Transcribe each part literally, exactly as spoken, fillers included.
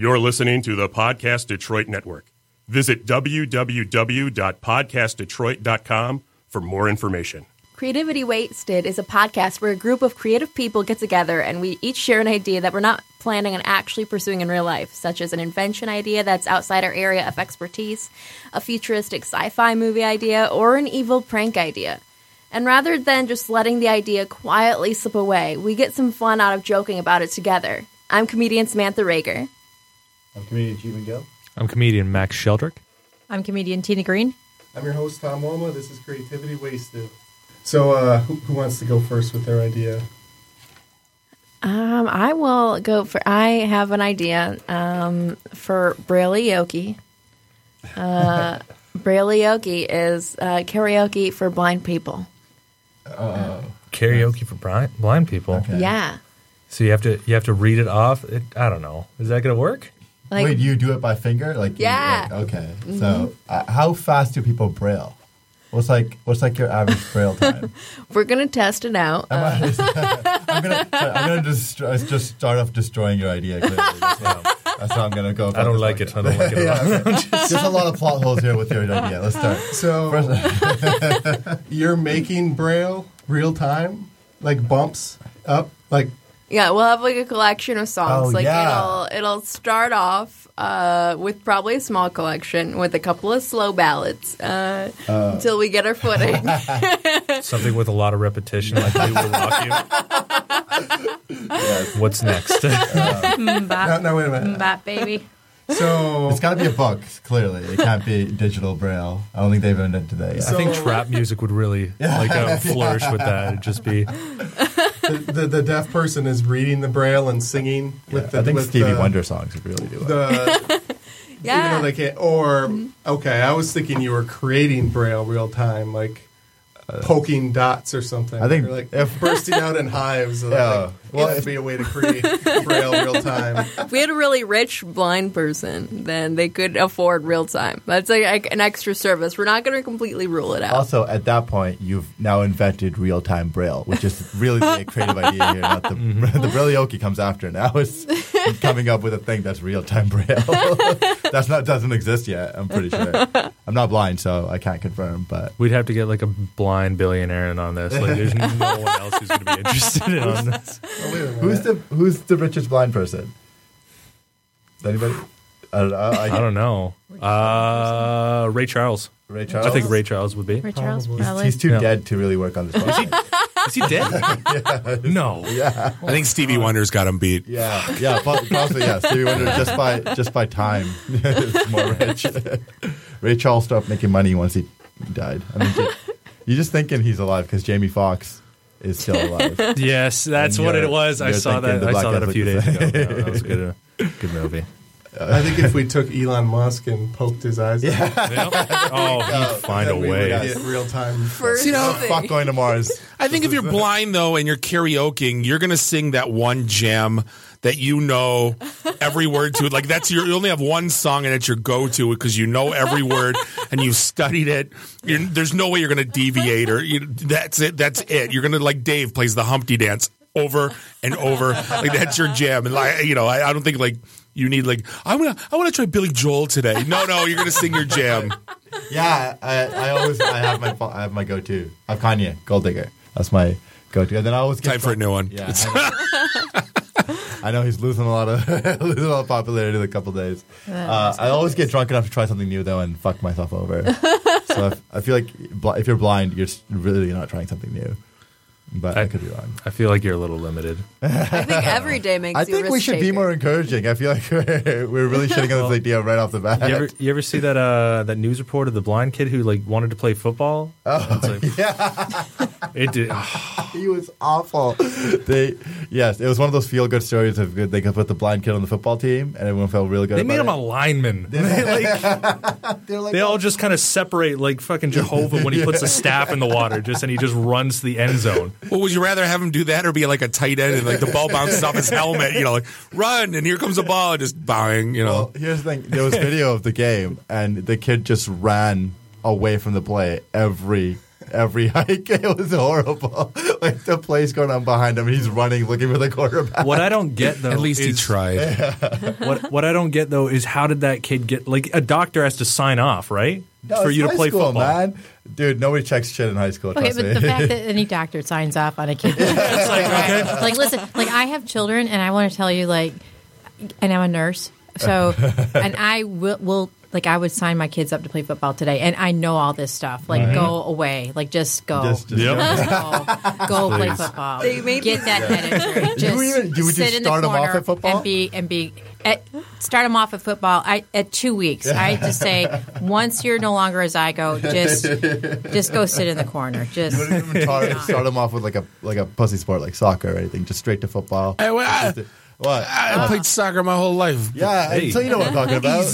You're listening to the Podcast Detroit Network. Visit w w w dot podcast detroit dot com for more information. Creativity Wasted is a podcast where a group of creative people get together and we each share an idea that we're not planning on actually pursuing in real life, such as an invention idea that's outside our area of expertise, a futuristic sci-fi movie idea, or an evil prank idea. And rather than just letting the idea quietly slip away, we get some fun out of joking about it together. I'm comedian Samantha Rager. I'm comedian Jeevan Gill. I'm comedian Max Sheldrick. I'm comedian Tina Green. I'm your host, Tom Woma. This is Creativity Wasted. So, uh, who, who wants to go first with their idea? Um, I will go for. I have an idea um, for Braille-oke. Uh, Braille-oke is uh, karaoke for blind people. Uh, Karaoke for blind, blind people. Okay. Yeah, So you have to you have to read it off. It, I don't know. Is that gonna work? like Wait, you do it by finger? Like you- Yeah. like, okay. So, uh, how fast do people braille? What's like what's like your average braille time? we're gonna test it out. Am Uh, I, I'm gonna sorry, I'm gonna destroy, just start off destroying your idea. Clearly. That's, how, that's how I'm gonna go. About I don't this like podcast. it. I don't like it at all. Yeah, okay. There's a lot of plot holes here with your idea. Let's start. So, First, you're making Braille real time? Like bumps up? Like, yeah, we'll have like a collection of songs. Oh, like yeah. it'll it'll start off uh, with probably a small collection with a couple of slow ballads uh, until we get our footing. Something with a lot of repetition, like we will rock you. What's next? no, Bop, no, wait a minute. bop, baby. So, it's got to be a book. Clearly, it can't be digital braille. I don't think they've invented that yet. I think So- trap music would really like uh, flourish with that. It'd just be the, the, the deaf person is reading the Braille and singing with the I think with Stevie the, Wonder songs would really do it. The, Yeah. Even though they can't, or, okay, I was thinking you were creating Braille real time, like poking dots or something. I think or like if- bursting out in hives. So Yeah. yeah. Well, Well, it'd be a way to create Braille real time. If we had a really rich blind person, then they could afford real time. That's like, like an extra service. We're not going to completely rule it out. Also, at that point, you've now invented real-time braille, which is really the creative idea here. Not the the Braille-oke comes after. Now it's coming up with a thing that's real-time braille. That's not doesn't exist yet. I'm pretty sure. I'm not blind, so I can't confirm. But we'd have to get like a blind billionaire in on this. Like, there's no one else who's going to be interested in on this. Oh, wait a minute. who's the who's the richest blind person? Is anybody? I don't know. I, I don't know. Uh, Ray Charles. Ray Charles. I think Ray Charles would be. Ray Charles, Probably. probably. He's too Yeah. dead to really work on this project. Is he dead? No. Yeah, I think Stevie Wonder's got him beat. yeah, yeah. po- Possibly, yeah. Stevie Wonder just by just by time is more rich. Ray Charles stopped making money once he died. I mean, j- you're just thinking he's alive because Jamie Foxx is still alive. Yes, that's And what you're- it was. I you're saw thinking that. the I Black saw that a Catholic few days is- ago. Yeah, that was a good, uh, good movie. I think if we took Elon Musk and poked his eyes out, Yeah. Oh, he'd find a then we would way. get real time. First You know, thing. Fuck going to Mars. I think if you're blind, though, and you're karaokeing, you're going to sing that one jam that you know every word to. Like, that's your, you only have one song and it's your go-to because you know every word and you've studied it. You're, there's no way you're going to deviate or you, that's it. That's it. You're going to, like Dave plays the Humpty Dance over and over. Like, that's your jam. And, like, you know, I, I don't think, like, you need, like, I want to I want to try Billy Joel today. No, no, you're going to sing your jam. Yeah, I, I always I have my I have my go-to. I have Kanye, Gold Digger. That's my go-to. And then I always get Time for a new one. Yeah, I know, I know he's losing a lot of losing a lot of popularity in a couple days. Uh, I always get drunk enough to try something new though and fuck myself over. So I, I feel like bl- if you're blind, you're s- really not trying something new. But I, I- could be wrong. I feel like you're a little limited. I think every day makes I you a think we risk should be taker. more encouraging. I feel like we're, we're really shitting on this idea right off the bat. You ever, you ever see that uh, that news report of the blind kid who like wanted to play football? Oh, It's like- yeah. It did. He was awful. They yes, it was one of those feel good stories of good. They could put the blind kid on the football team, and everyone felt really good. They about made him it. a lineman. They, like, They're like, they all just kind of separate like fucking Jehovah when he puts a staff in the water, just and he just runs to the end zone. Well, would you rather have him do that or be like a tight end and like the ball bounces off his helmet, you know, like run and here comes the ball and just bang, you know. Well, here's the thing. There was video of the game, and the kid just ran away from the play every every hike. It was horrible. Like the play's going on behind him, and he's running looking for the quarterback. What I don't get though, At least he is, tried. What what I don't get though is how did that kid get? Like a doctor has to sign off, right, No, for it's you to high play school, football. man. Dude, nobody checks shit in high school. Okay, Trust but me. the fact that any doctor signs off on a kid, it's like, okay. Like, listen, like I have children, and I want to tell you, like, and I'm a nurse, so, and I will, will, like, I would sign my kids up to play football today, and I know all this stuff. Like, Right. go away, like, just go, Just- just Yep. Just go, go play football. They made Get these- that head injury. Just You even- you would sit just in the start 'em off corner at football? and be and be. At, start them off at football. I at two weeks. I just say once you're no longer a zygote, just just go sit in the corner. Just You wouldn't even start, start him off with like a like a pussy sport like soccer or anything. Just straight to football. Hey, well, I, What? I played soccer my whole life. Yeah, Hey. so you know what I'm talking about.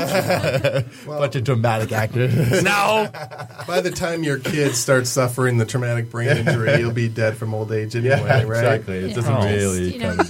No, Bunch of dramatic actors. no. By the time your kid starts suffering the traumatic brain injury, you'll be dead from old age anyway, Yeah, right? exactly. It doesn't Oh. really. you know, come-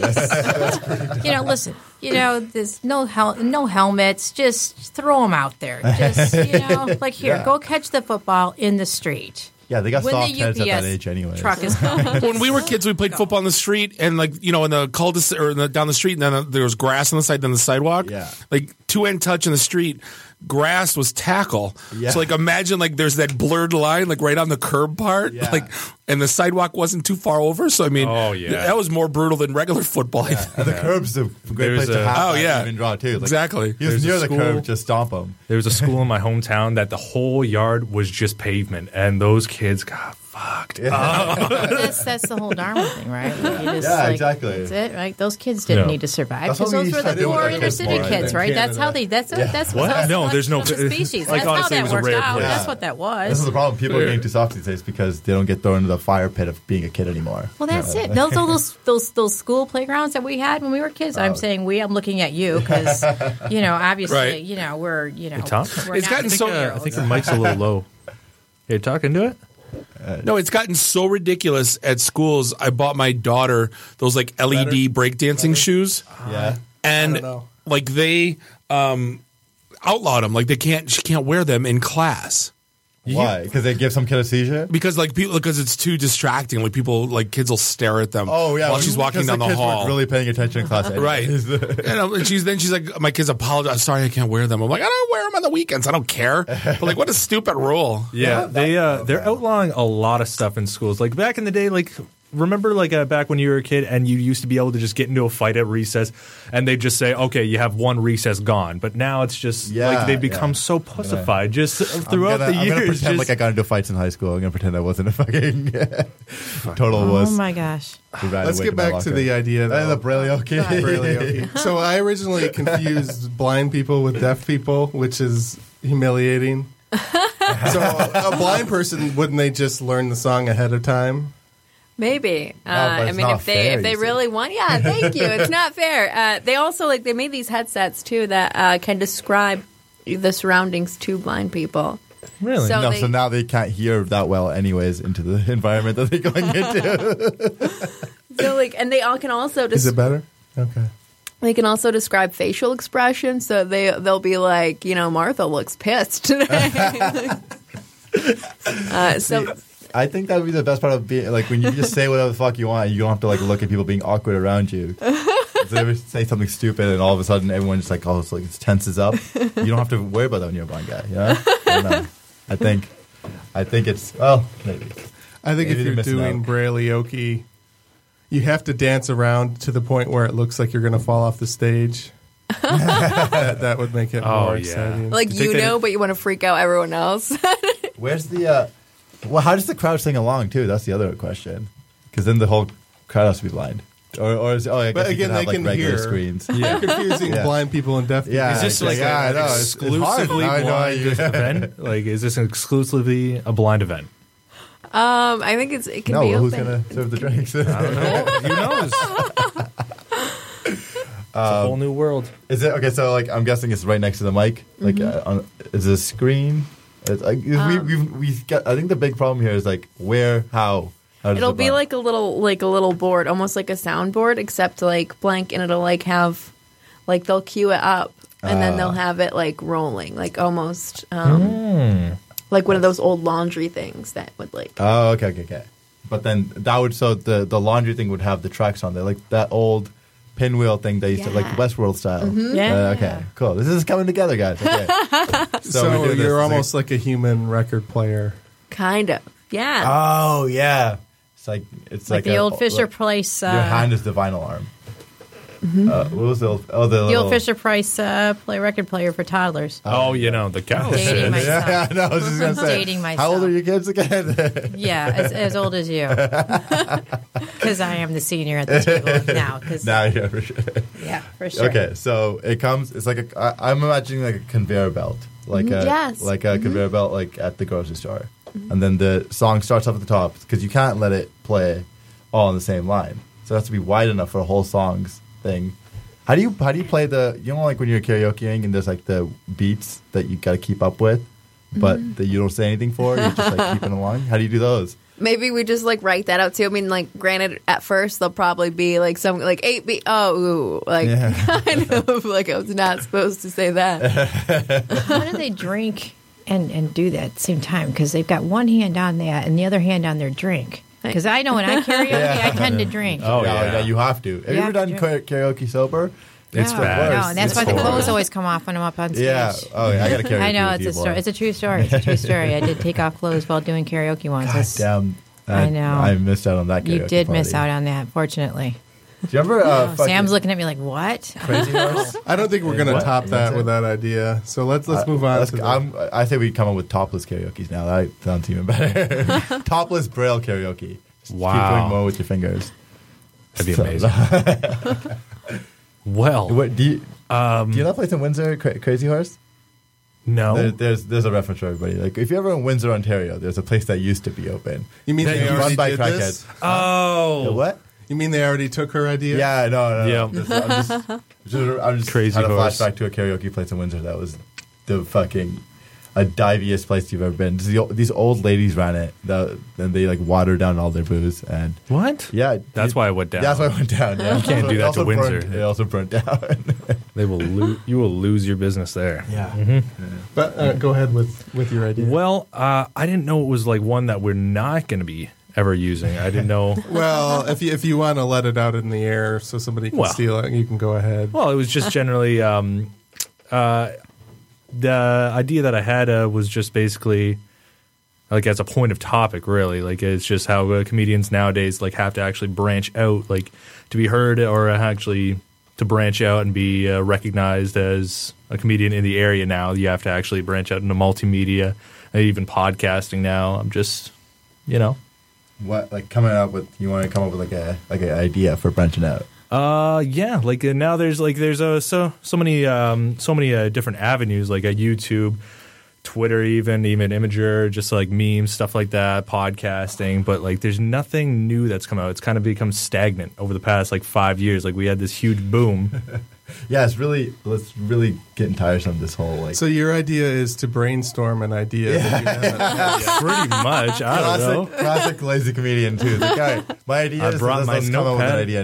just, you know, listen, you know, there's no hel- no helmets. Just throw them out there. Just you know, like here, Yeah. go catch the football in the street. yeah, they got When soft the heads at U P S that age anyway. truck is coming. When we were kids, we played football in the street, and like you know, in the cul-de-sac or in the, down the street, and then uh, there was grass on the side, then the sidewalk. Yeah. like two end touch in the street. Grass was tackle. Yeah. So like imagine like there's that blurred line like right on the curb part, Yeah. like, and the sidewalk wasn't too far over. So I mean, Oh, yeah. that was more brutal than regular football. I think. And the curb's a great There's place to a- have Oh, that yeah. even draw too. Like, Exactly. He was There's a near the school- curb, just stomp him. There was a school in my hometown that the whole yard was just pavement, and those kids got fucked. that's that's the whole Dharma thing, right? Like, you just, Yeah, like, exactly. That's it, right? Those kids didn't No. need to survive That's because what we those were used to the do with poor our inner kids city more, I kids, think. right? That's Canada. how they. That's Yeah. that's What? that's No, what- there's no- that's the species. like, That's honestly, how it was that a worked rare out. place. That's what that This is was. the problem. People are getting too soft these days because they don't get thrown into the fire pit of being a kid anymore. Well, that's it. Those are those those those school playgrounds that we had when we were kids. Oh. I'm saying we. I'm looking at you because you know, obviously, Right. you know, we're you know, Tom? we're It's not gotten so- Uh, I think your mic's a little low. You're talking to it? No, it's gotten so ridiculous at schools. I bought my daughter those like L E D breakdancing shoes, Yeah. and don't know. like they um, outlawed them. Like they can't, she can't wear them in class. Why? Because they give some kid a seizure? Because like people, because it's too distracting. Like people, like kids will stare at them. Oh, yeah. while she's walking because down the, kids hall. weren't really paying attention in class. Right. anyways. You know, and she's then she's like, my kids apologize. Sorry, I can't wear them. I'm like, I don't wear them on the weekends. I don't care. But like, what a stupid rule. Yeah, they uh, they're outlawing a lot of stuff in schools. Like back in the day, like remember like uh, back when you were a kid and you used to be able to just get into a fight at recess, and they'd just say, "Okay, you have one recess gone." But now it's just Yeah, like they've become yeah. so pussified just throughout I'm gonna, the I'm years. gonna pretend just- like I got into fights in high school. I'm gonna pretend I wasn't a fucking total Oh wuss. my gosh! who ran Let's away get my back to locker. the idea. And Though. the Braille kid. Braille. So I originally confused blind people with deaf people, which is humiliating. So a blind person, wouldn't they just learn the song ahead of time? Maybe. Uh, but I it's mean, not if they fair, if they you really want, yeah. Thank you. It's not fair. Uh, they also like they made these headsets too that uh, can describe the surroundings to blind people. really? So No, they, so now they can't hear that well, anyways, into the environment that they're going into. so like, and they all can also Is des- it better? Okay. they can also describe facial expressions. So they they'll be like, you know, Martha looks pissed today. uh, so. I think that would be the best part of being like when you just say whatever the fuck you want. You don't have to like look at people being awkward around you. If they ever say something stupid and all of a sudden everyone just like all it's like it tenses up. You don't have to worry about that when you're a blind guy. You know? I don't know. I think, I think it's well maybe. I think Maybe if they're you're missing doing out. Brailleoki, you have to dance around to the point where it looks like you're going to fall off the stage. that, that would make it Oh, more yeah. exciting. Like Do you you think they- know, but you want to freak out everyone else. Where's the? uh Well, how does the crowd sing along too? That's the other question. Because then the whole crowd has to be blind. Or, or is, oh, I guess But you again, can have they like can regular hear. screens. You're confusing Yeah. blind people and deaf people. Yeah, Is this like yeah, I an know. It's- it's hard. exclusively Now I know blind you- event? Like, is this exclusively a blind event? um, I think it's it can No, be well, who's open. gonna serve the drinks? I don't know. Who knows? It's a whole new world. Is it okay? So like, I'm guessing it's right next to the mic. Like, Mm-hmm. uh, on, is it a screen? It's like we Um, we we got. I think the big problem here is like where, how. how does It'll it be run? like a little like a little board, almost like a soundboard, except like blank, and it'll like have like they'll cue it up, and then they'll Ah. have it like rolling, like almost. Um, like one of those old laundry things that would like. Oh, okay, okay, okay. But then that would so the the laundry thing would have the tracks on there, like that old pinwheel thing they used to like Yeah. Westworld style. Yeah. Uh, okay. Cool. This is coming together, guys. Okay. So, we do this. you're It's almost like a human record player. Kind of, yeah. Oh yeah. It's like it's Like like, the a- old Fisher look, Price. Uh, your hand is the vinyl arm. Uh, what was the old? Oh, the, the little, old Fisher Price uh, play record player for toddlers. Oh, you know, the cow Dating shit. myself. Yeah, no, I was just gonna say. Dating How old myself. are your kids again? Yeah, as, as old as you. Because I am the senior at the table now. Cause, now, yeah, for sure. yeah, for sure. Okay, so it comes. It's like a. I, I'm imagining like a conveyor belt, like a Yes. like a conveyor belt, like at the grocery store, and then the song starts off at the top because you can't let it play all on the same line. So it has to be wide enough for a whole song's thing. How do you how do you play the you know like when you're karaokeing and there's like the beats that you got to keep up with, but that you don't say anything for. You're just like keeping along. How do you do those? Maybe we just like write that out too. I mean, like, granted, at first they'll probably be like some like eight beat. Oh, ooh, like Yeah. kind of like I was not supposed to say that. How do they drink and, and do that at the same time? Because they've got one hand on that and the other hand on their drink. Because I know when I karaoke, Yeah. I tend to drink. Oh, yeah. you have to. Have you, You ever have done to kara- karaoke sober? It's no, bad. No, and that's It's why the horrible. clothes always come off when I'm up on stage. Yeah. Oh, yeah. I got to karaoke. I know with it's you, a story. boy. It's a true story. It's a true story. I did take off clothes while doing karaoke once. God It's- damn. I know. I missed out on that. You karaoke did miss party. out on that, fortunately. Do you remember? Uh, fucking Sam's looking at me like, "What?" Crazy Horse. I don't think we're going to What? top that That's it? with that idea. So let's let's move on. Let's- to the, I'm, I say we come up with topless karaoke's now. That sounds even better. Topless braille karaoke. Just Keep Wow. doing more with your fingers. That'd be So- amazing. Well, What, do you um, do you know that place in Windsor, Cra- Crazy Horse? no. There, there's there's a reference for everybody. Like if you're ever in Windsor, Ontario, there's a place that used to be open. you mean That they you already run by did crackheads. this? The Oh. what? You mean they already took her idea? Yeah, no, no, no. Yeah. I'm just, I'm just, just, I'm just Crazy had a Horse. flashback to a karaoke place in Windsor that was the fucking a diviest place you've ever been. Just the, o- these old ladies ran it, the, and they like watered down all their booze, and What? yeah, That's it- why I went down. That's why I went down. Yeah, You can't do It that also to Windsor. Burned, it also burnt down. They will lo- you will lose your business there. yeah, But uh, go ahead with, with your idea. Well, uh, I didn't know it was like one that we're not going to be ever using. I didn't know. Well, if you if you want to let it out in the air so somebody can Well. steal it, you can go ahead. Well, it was just generally um, uh, the idea that I had uh, was just basically like as a point of topic, really. Like it's just how uh, comedians nowadays like have to actually branch out, like to be heard or actually to branch out and be uh, recognized as a comedian in the area. Now you have to actually branch out into multimedia, and even podcasting. Now I'm just, you know. what like coming up with? You want to come up with like a like an idea for branching out? Uh yeah, like uh, now there's like there's uh, so so many um so many uh, different avenues like uh, YouTube, Twitter, even even Imager, just like memes, stuff like that, podcasting. But like there's nothing new that's come out. It's kind of become stagnant over the past like five years. Like we had this huge boom. Yeah, it's really it's really getting tiresome. This whole like So your idea is to brainstorm an idea that you haven't. Pretty much, I don't know. classic, classic lazy comedian too. It's like, all right, my idea I is brought let's, my let's come up with an notepad. idea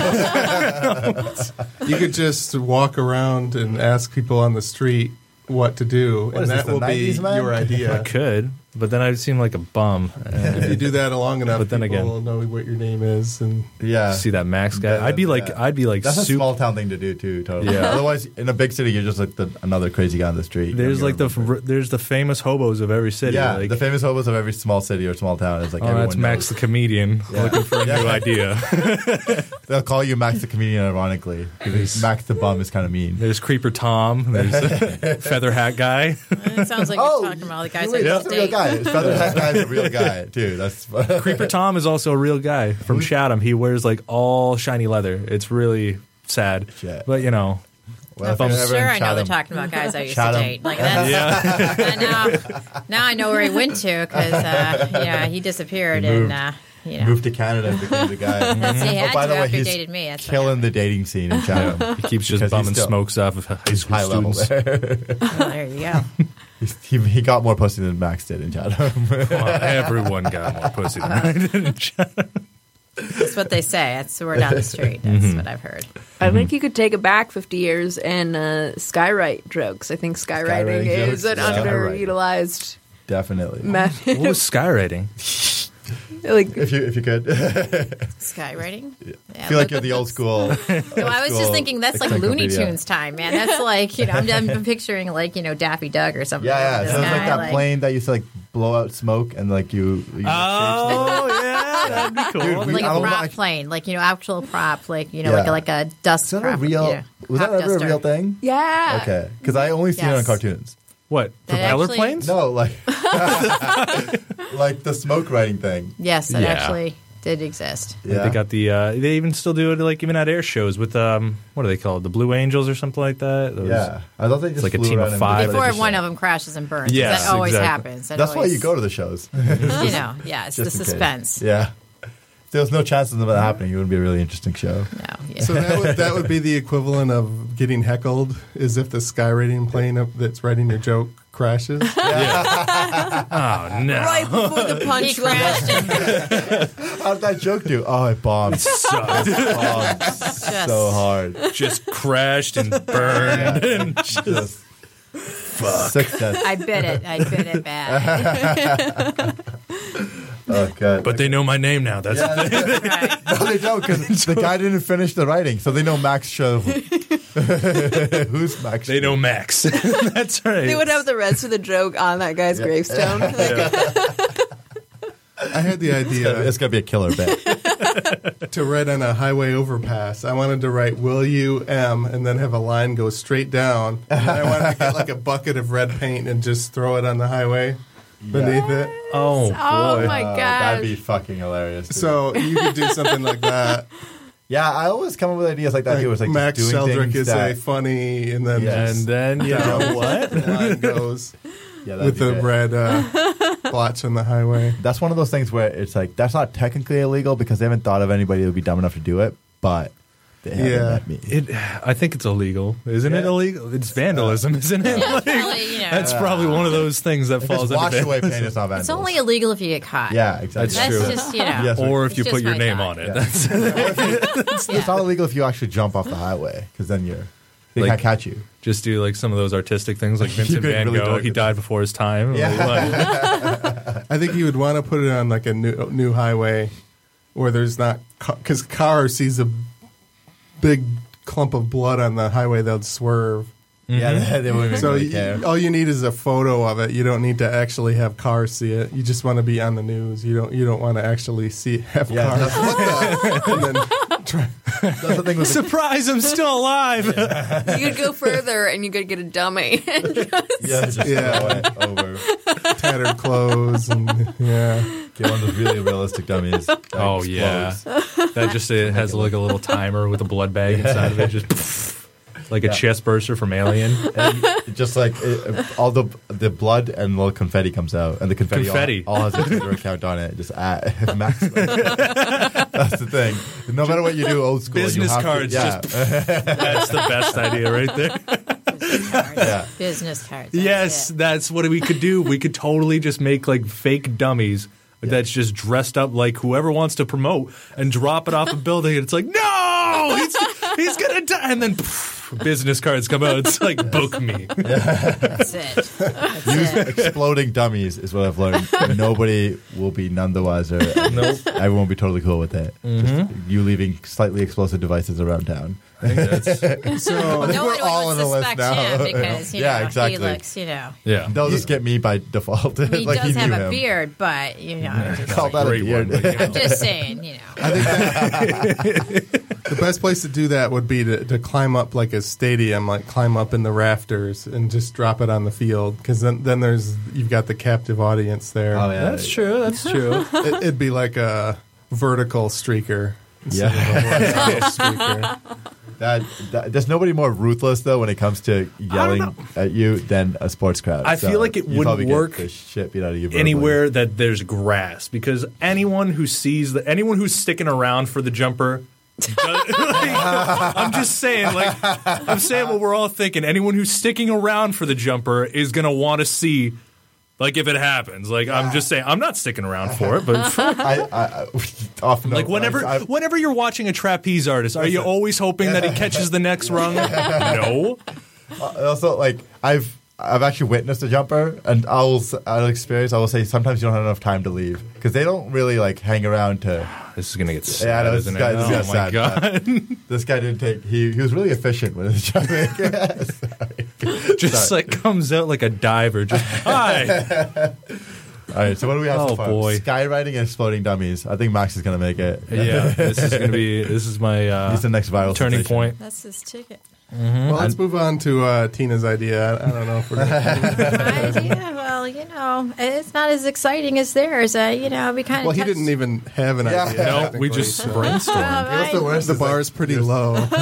now. You could just walk around and ask people on the street what to do, What and is that this, the will be nineties, man? your I idea. could, but then I'd seem like a bum. If you do that long enough, But then people again- will know what your name is. And yeah, See that Max guy? Yeah, I'd be like, yeah. I'd be like, that's a super. small town thing to do too. Totally. Yeah. Otherwise, in a big city, you're just like the, another crazy guy on the street. There's You like the remember. f- there's the famous hobos of every city. yeah, like, the famous hobos of every small city or small town is like oh, everyone that's Max knows. the comedian Yeah. looking for a Yeah. new idea. They'll call you Max the comedian, ironically. Because Max the bum is kind of mean. There's Creeper Tom. There's Feather Hat Guy. It sounds like Oh, you're talking about all the guys Wait, I that's just a real date. guy. Feather Hat Guy is a real guy too. That's Creeper Tom is also a real guy from Chatham. He wears like all shiny leather. It's really sad, Shit. but you know, well, if I'm you're ever sure in I know they're Chatham- talking about guys I used Chatham. to date. Like that's, yeah. and now, now I know where he went to because uh, yeah, he disappeared He moved. and uh, you know. Moved to Canada and became the guy. That's, he had oh, by to the way, after he he's dated me. That's killing the dating scene in Chatham. He keeps just Because he's bumming still- smokes off of high school High level students. there. well, there you go. He's, he, he got more pussy than Max did in Chatham. Well, everyone got more pussy than I did in Chatham. That's what they say. That's the word on the street. That's Mm-hmm. what I've heard. I think you could take it back fifty years and uh, skywrite jokes. I think skywriting Skywriting is jokes? an Yeah. underutilized Definitely. Matt, What was skywriting? like If you if you could. Skywriting. Yeah, I feel like but you're the old school. No, I was just thinking that's like Looney encyclopedia. Tunes time, man. That's like, you know, I'm, I'm picturing like, you know, Daffy Duck or something. Yeah, yeah. This So it's like guy, that plane that used to like blow out smoke and like you. you Oh, yeah, that'd be cool. Dude, we- Like I a don't know, prop I- plane, like, you know, actual prop, like, you know, Yeah. like, a, like a dust Is that a prop, real? you know, Was that pop ever a duster. real thing? yeah. Okay, because I only seen it on Yes. cartoons. What? That Propeller actually- planes? No, like like the smoke writing thing. Yes, that Yeah. actually did exist. Yeah. They got the. Uh, they even still do it like even at air shows with um. What are they called? The Blue Angels or something like that. Those- Yeah, I thought they just like a flew team of around and five. did Before like a one show. of them crashes and burns. Yes, that always exactly. happens. That That's why always, you go to the shows. You know, yeah, it's the Just in case. suspense. Yeah. If there was no chance of that happening, it would be a really interesting show. No, yeah. So that would, that would be the equivalent of getting heckled, is if the skywriting plane up that's writing your joke crashes. Oh no! Right before the he punchline. crashed and How did that joke do? Oh, it bombed. Sucked. bombed just, so hard. Just crashed and burned. And Just six deaths. I bit it. I bit it bad. Oh god. but they know my name now. That's Yeah, the thing. Right. no, they don't because the guy didn't finish the writing, so they know Max Show. Who's Max? They know Max. That's right. They would have the rest of the joke on that guy's gravestone. Like, I had the idea It's gonna be a killer bit. to write on a highway overpass. I wanted to write "Will you M" and then have a line go straight down. And I wanted to get like a bucket of red paint and just throw it on the highway beneath it. Oh oh boy. my Uh, gosh. that'd be fucking hilarious. dude. So you could do something like that. yeah, I always come up with ideas like that Like too. It's like Max just doing Sheldrick things is that, a funny, and then Yeah. And just then you know what? the line goes yeah, that'd with be the good. red uh, blotch on the highway. That's one of those things where it's like that's not technically illegal because they haven't thought of anybody who would be dumb enough to do it, but they haven't Yeah. met me. It, I think it's illegal, isn't it? Yeah. Illegal. It's vandalism, isn't it? Like, Really, you know, that's probably one of those things that If falls it's under wash away vandalism. paint, it's not it's vandalism. only illegal if you get caught. Yeah, exactly. That's That's true. just, you know. Yes. Or if It's you just put your my name thought. on it. Yeah. That's It's not illegal if you actually jump off the highway because then you're they Like- can't catch you. just do like some of those artistic things, like Vincent could Van really Gogh. do it. He died before his time. Yeah. Like, I think you would want to put it on like a new new highway where there's not because car sees a big clump of blood on the highway, they'll swerve. Yeah, they, they wouldn't So really you, care. all you need is a photo of it. You don't need to actually have cars see it. You just want to be on the news. You don't. You don't want to actually see have Yeah, cars. that's, What the? And then try, that's the thing with the, surprise! I'm still alive. You could go further and you could get a dummy. yeah, just Yeah. throw it over. tattered clothes and yeah. Get one of those really realistic dummies. that Oh yeah, explodes. that just it has like a little timer with a blood bag inside of it, just like a Yeah. chest burster from Alien. And just like it, all the the blood and little confetti comes out, and the confetti, Confetti. All, all has a Twitter account on it. Just at max. That's the thing. No matter what you do, old school, Business you have cards, To, yeah, just that's the best idea right there. Business cards. Yeah. Business cards. That's Yes, it. that's what we could do. We could totally just make like fake dummies that's just dressed up like whoever wants to promote and drop it off a building. And it's like, no, he's he's gonna die, and then pff, business cards come out. It's like, book me. That's it. That's Use it. exploding dummies is what I've learned. Nobody will be none the wiser. Nope. Everyone will be totally cool with it. Just you leaving slightly explosive devices around town. So No we're one all would on the list suspect now. him because you Yeah, know exactly. he looks, you know, Yeah, They'll just get me by default. he like does he have knew a him. beard, but you know, just, Call that a Great beard. one, but, you know. I'm just saying, you know. I think that the best place to do that would be to, to climb up like a stadium, like climb up in the rafters and just drop it on the field because then then there's you've got the captive audience there. Oh yeah, That's true. That's true. It, it'd be like a vertical streaker. instead Yeah. of a horizontal streaker. That, that, there's nobody more ruthless though when it comes to yelling at you than a sports crowd. I feel like it you wouldn't probably get work the shit beat out of you verbally. Anywhere that there's grass, because anyone who sees the anyone who's sticking around for the jumper. does- like, I'm just saying, like I'm saying what we're all thinking. Anyone who's sticking around for the jumper is gonna want to see, like, if it happens. Like I'm just saying, I'm not sticking around for it, but I, I, I off note, like whenever I, I, whenever you're watching a trapeze artist, are you always hoping that he catches the next rung? No. also like I've I've actually witnessed a jumper, and I'll out of experience, I will say sometimes you don't have enough time to leave because they don't really like hang around to. This is gonna get sad, Yeah, no, this isn't guy, it? this Oh guy's my sad. god! This guy didn't take. He he was really efficient with his jumping. Sorry. Just Sorry. like comes out like a diver. Just hi. All right, so what do we have Oh, so far? boy. Skywriting and exploding dummies. I think Max is gonna make it. Yeah, this is gonna be. This is my uh, He's the next viral turning sensation. point. That's his ticket. Well, let's move on to uh, Tina's idea. I, I don't know if we're going to. My idea, well, you know, it's not as exciting as theirs. Uh, you know, we kind of. Well, he didn't even have an Yeah. idea. No, No, we technically, just so- brainstormed. What's the worst? The is, like, bar is pretty low. oh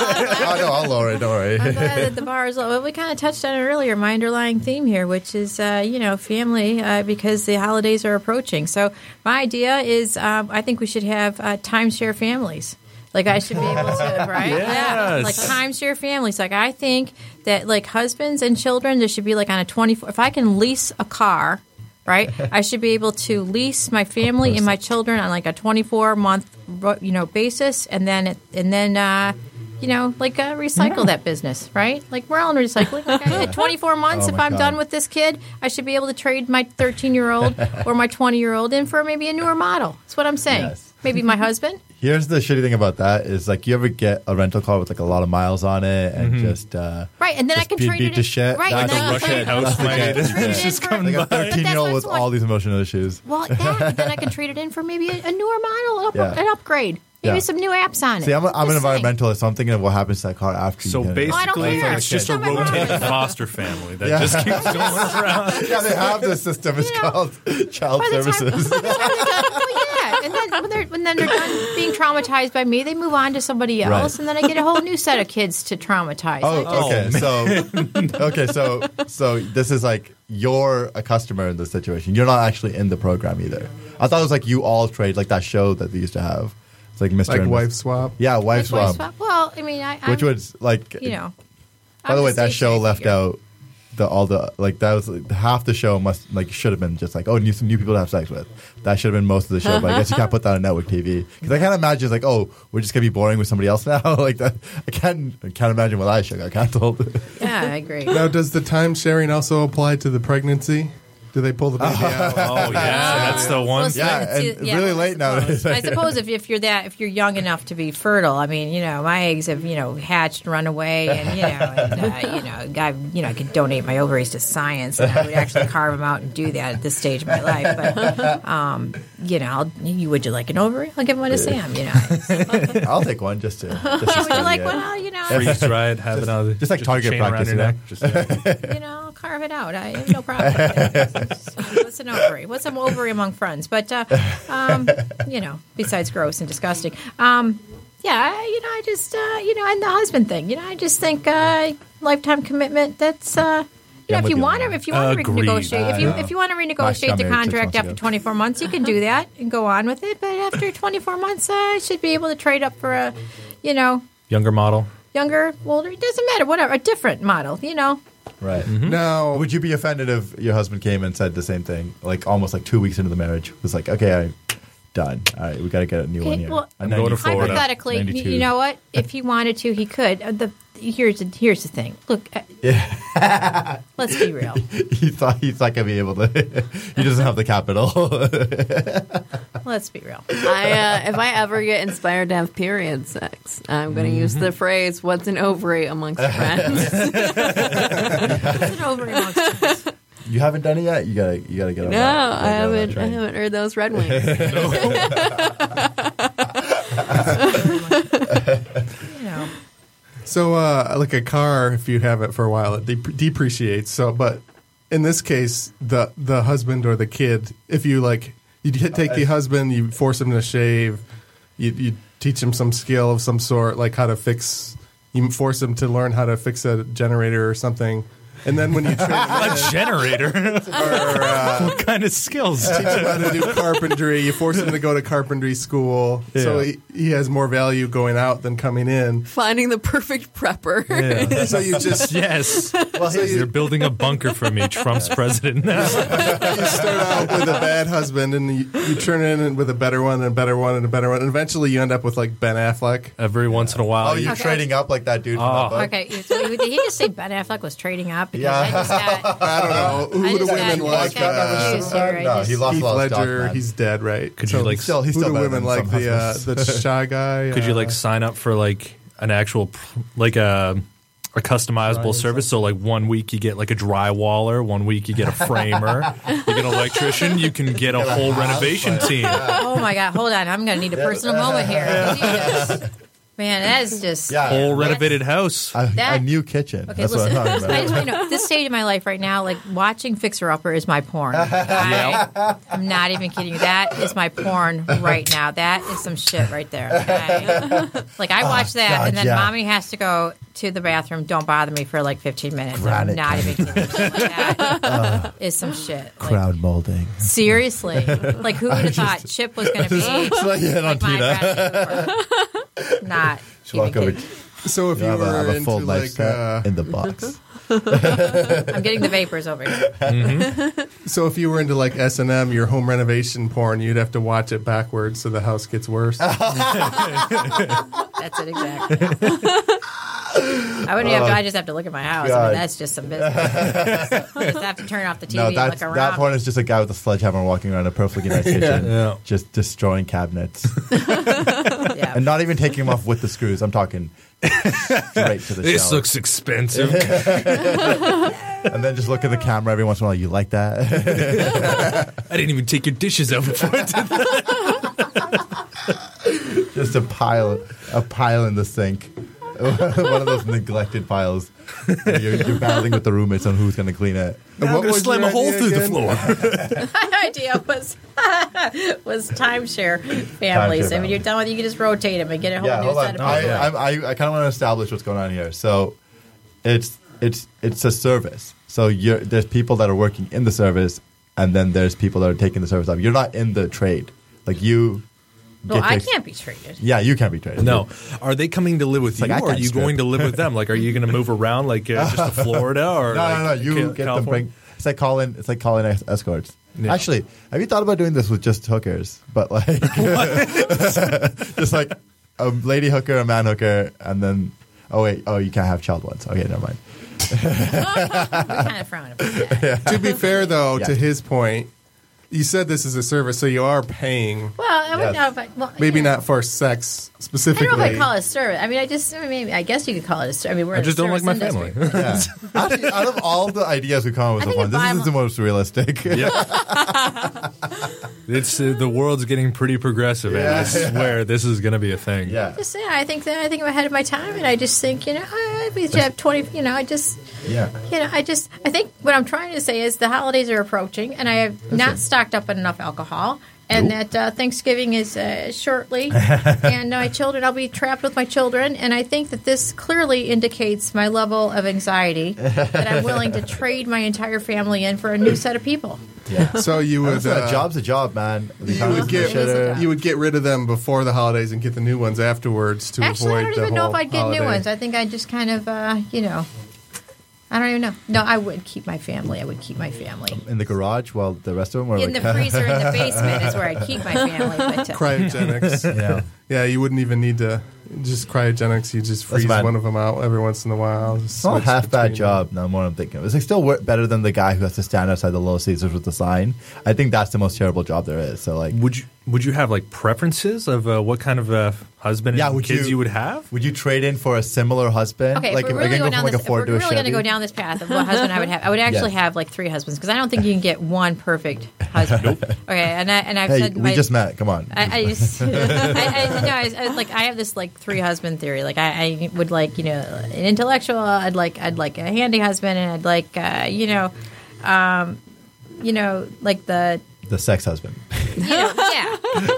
no, I'll lower it. Don't worry. I'm glad that the bar is low. Well, we kind of touched on it earlier. My underlying theme here, which is, uh, you know, family, uh, because the holidays are approaching. So my idea is, um, I think we should have uh, timeshare families. Like I should be able to, right? Yeah. Yes. Like timeshare families. Like I think that like husbands and children, there should be like on a twenty-four. If I can lease a car, right? I should be able to lease my family and my children on like a twenty-four month, you know, basis, and then it, and then. Uh, You know, like uh, recycle that business, right? Like we're all in recycling. Like I, at twenty-four months, Oh if my I'm God. done with this kid, I should be able to trade my thirteen-year-old or my twenty-year-old in for maybe a newer model. That's what I'm saying. Yes. Maybe my husband. Here's the shitty thing about that is like you ever get a rental car with like a lot of miles on it and just uh, Right, and then I Just can beat- trade beat it to in. shit. Right, That's and then a I Russian can trade- house then I can mate. trade it It's in just for- coming like a by. thirteen year old That's with what- all these emotional issues. Well, that, but then I can trade it in for maybe a, a newer model, up, Yeah. an upgrade, maybe Yeah. some new apps on it. See, I'm, a, I'm an Just saying. environmentalist, so I'm thinking of what happens to that car after. So you get it. I don't basically, care. it's just a It's not my rotating problem. foster family that Yeah. just keeps going around. yeah, they have this system. It's You know, called child By the time- services. by the time they're done- well, yeah, and then when they're when then they're done being traumatized by me, they move on to somebody else, Right. and then I get a whole new set of kids to traumatize. I just- Oh, okay. So, okay, so so this is like you're a customer in this situation. You're not actually in the program either. I thought it was like you all trade, like that show that they used to have. It's like Mister Like and wife Miss- swap. Yeah, wife Like, why swap. swap? Well, I mean, I, Which I'm, was like, you know. by the way, that show left out the all the like that was like, half the show must like should have been just like oh new some new people to have sex with. That should have been most of the show, but I guess you can't put that on network T V because I can't imagine it's like oh we're just gonna be boring with somebody else now like that. I can't I can't imagine what I should got canceled. Yeah, I agree. Now, does the time sharing also apply to the pregnancy? Do they pull the baby out? Oh yeah, that's the one. Well, Yeah, it's- and yeah, really I late nowadays. suppose. I suppose if, if you're that if you're young enough to be fertile, I mean, you know, my eggs have you know hatched, run away, and you know, and, uh, you know, I you know I could donate my ovaries to science, and I would actually carve them out and do that at this stage of my life. But um, you know, I'll, you would you like an ovary? I'll give one to Sam. You know, I'll take one just to. Just to would you study like it. one? Well, you know, Freeze dried, have it on the, just like a target chain around practice, your you know? neck. Just, yeah. you know, I'll carve it out. I have no problem. What's an ovary? What's an ovary among friends? But uh, um, you know, besides gross and disgusting. Um, yeah, I- you know, I just uh, you know, and the husband thing. You know, I just think uh, lifetime commitment. That's uh, you know, I'm if you with you on want to, that. if you want to Agreed. renegotiate, if you I know. if you want to Max renegotiate got the married six contract months after ago. twenty-four months, you can do that and go on with it. But after twenty-four months, uh, I should be able to trade up for a, you know, Younger model. younger, older. It doesn't matter, whatever, a different model. You know. Right. Now, Would you be offended if your husband came and said the same thing, like almost like two weeks into the marriage? Was like, okay, I'm done. All right, we got to get a new one Okay, here. well, A I'm going to ninety- Florida. Hypothetically, y- ninety-two. you know what? If he wanted to, he could. Uh, The here's the, here's the thing. Look, uh, let's be real. he thought he's not gonna be able to. He doesn't have the capital. Let's be real. I, uh, if I ever get inspired to have period sex, I'm going to use the phrase "What's an ovary" amongst friends. It's an ovary amongst us. You haven't done it yet. You gotta. You gotta get on no, that. I Get on that haven't. I train. haven't heard those Red Wings. You know, so uh, like a car, if you have it for a while, it dep- depreciates. So, but in this case, the the husband or the kid, if you like, you t- take the husband, you force him to shave, you you teach him some skill of some sort, like how to fix. You force him to learn how to fix a generator or something. And then when you train him A in, generator. or uh, What kind of skills? teach him how to do carpentry, you force him to go to carpentry school. So Yeah. he, he has more value going out than coming in. Finding the perfect prepper. Yeah. So you just Yes. Well, here's- You're building a bunker for me, Trump's president now. you start out with a bad husband and you, you turn in with a better one and a better one and a better one. And eventually you end up with like Ben Affleck. Every once in a while. oh, you- you're Okay. trading up like that dude. From Oh. that book? okay. So did he just say Ben Affleck was trading up? off because Yeah. I just got. I don't know. Who I do just got, women I just like? got Uh, confused here. I No, just- he lost Heath a lot of stock, Ledger, man. he's dead, right? Could so you like Still, he's who still do better women than like some the uh, husbands. the shy guy? Could you uh, like sign up for like an actual pr- like a a customizable service? So like one week you get like a drywaller, one week you get a framer, you get an electrician, you can get a whole renovation team. Oh my God! Hold on, I'm going to need a personal moment here. Jesus. Man, that is just Yeah. Whole That's- renovated house. A, That- a new kitchen. Okay, That's listen. what I'm talking I just about. want you to know, this stage of my life right now, like watching Fixer Upper is my porn. I, I'm not even kidding you. That is my porn right now. That is some shit right there. Okay? Like I watch that, God, and then yeah. mommy has to go to the bathroom. Don't bother me for like fifteen minutes. Granite I'm not candy. even kidding. you. Like, that is some shit. Like, Crowd molding. seriously, like who would have thought Chip was going to be like hitting on like my Tina. aggressive porn? Not Just walk even over. kidding. So if You you have a, have were a full into knife like, set uh, in the box. I'm getting the vapors over here. so if you were into like S and M, your home renovation porn, you'd have to watch it backwards so the house gets worse. That's it exactly. I wouldn't have to. I just have to look at my house. I God. mean, that's just some business. I just have to turn off the T V No, and that's, look around. that porn is just a guy with a sledgehammer walking around a perfectly nice kitchen, Yeah. just destroying cabinets, yeah. and not even taking them off with the screws. I'm talking straight to the This shelf. looks expensive. And then just look at the camera every once in a while. You like that? I didn't even take your dishes out before I did that. Just a pile, a pile in the sink. One of those neglected piles. You're, you're battling with the roommates on who's going to clean it. Now I'm What going to was slam your a hole idea through the again? floor. My idea was was timeshare families. Timeshare I mean, you're done with you can just rotate them and get a whole Yeah, new hold set on. of I, people. I, I, I kind of want to establish what's going on here. So, it's it's it's a service. So you're, there's people that are working in the service, and then there's people that are taking the service up. You're not in the trade. Like you. Well, get to I ex- can't be treated. Yeah, you can't be traded. No. Are they coming to live with you, like, I or are can't you strip. going to live with them? Like, are you going to move around, like, uh, just to Florida? Or No, like, no, no. You Ca- get them California? bring. It's like calling. It's like calling es- escorts. Yeah. Actually, have you thought about doing this with just hookers? But like, just like a lady hooker, a man hooker, and then oh wait, oh you can't have child ones. Okay, never mind. We kind of frown upon that. To be fair, though, Yeah. to his point, you said this is a service, so you are paying. Well, I wouldn't Yes. know if I, well, Maybe yeah. not for sex I specifically. don't know if I call it a service. I mean, I just, I mean, maybe, I guess you could call it a service. I mean, we're I in just the don't like my service family. industry. Yeah. Actually, out of all the ideas we come up with I so think far, if this is I'm- the most realistic. It's uh, the world's getting pretty progressive, and I swear this is going to be a thing. yeah. Just yeah, I think that I think I'm ahead of my time, and I just think you know I we should have twenty. You know, I just Yeah. you know I just I think what I'm trying to say is the holidays are approaching, and I have not stocked up on enough alcohol. And that uh, Thanksgiving is uh, shortly, and my children, I'll be trapped with my children. And I think that this clearly indicates my level of anxiety that I'm willing to trade my entire family in for a new set of people. Yeah. So you would Listen, a uh, job's a job, man. The you economy's would get a shitter. you would get rid of them before the holidays and get the new ones afterwards to Actually, avoid I don't the even know whole if I'd get holiday. new ones. I think I'd just kind of, uh, you know, I don't even know. No, I would keep my family. I would keep my family. in the garage while the rest of them were In like the freezer in the basement is where I'd keep my family. But uh, Cryogenics. yeah. Yeah, you wouldn't even need to just cryogenics. You just freeze fine. one of them out every once in a while. Just It's not a switch half bad between job. No more I'm thinking of. It's like still work better than the guy who has to stand outside the Little Caesars with the sign. I think that's the most terrible job there is. So like, Would you would you have like preferences of uh, what kind of uh, husband Yeah, and would kids you- you, would have? would you trade in for a similar husband? okay, like if we're really again, going go down from like this, a if Ford we're to a really going to Chevy? go down this path of what husband I would have, I would actually Yes. have like three husbands because I don't think you can get one perfect husband. Okay, and I and I've Hey, said we my, just met. Come on. I, I just, I, I, no, I, I, like I have this like three husband theory. Like I, I would like you know an intellectual. I'd like I'd like a handy husband, and I'd like uh, you know, um, you know like the the sex husband. you know yeah,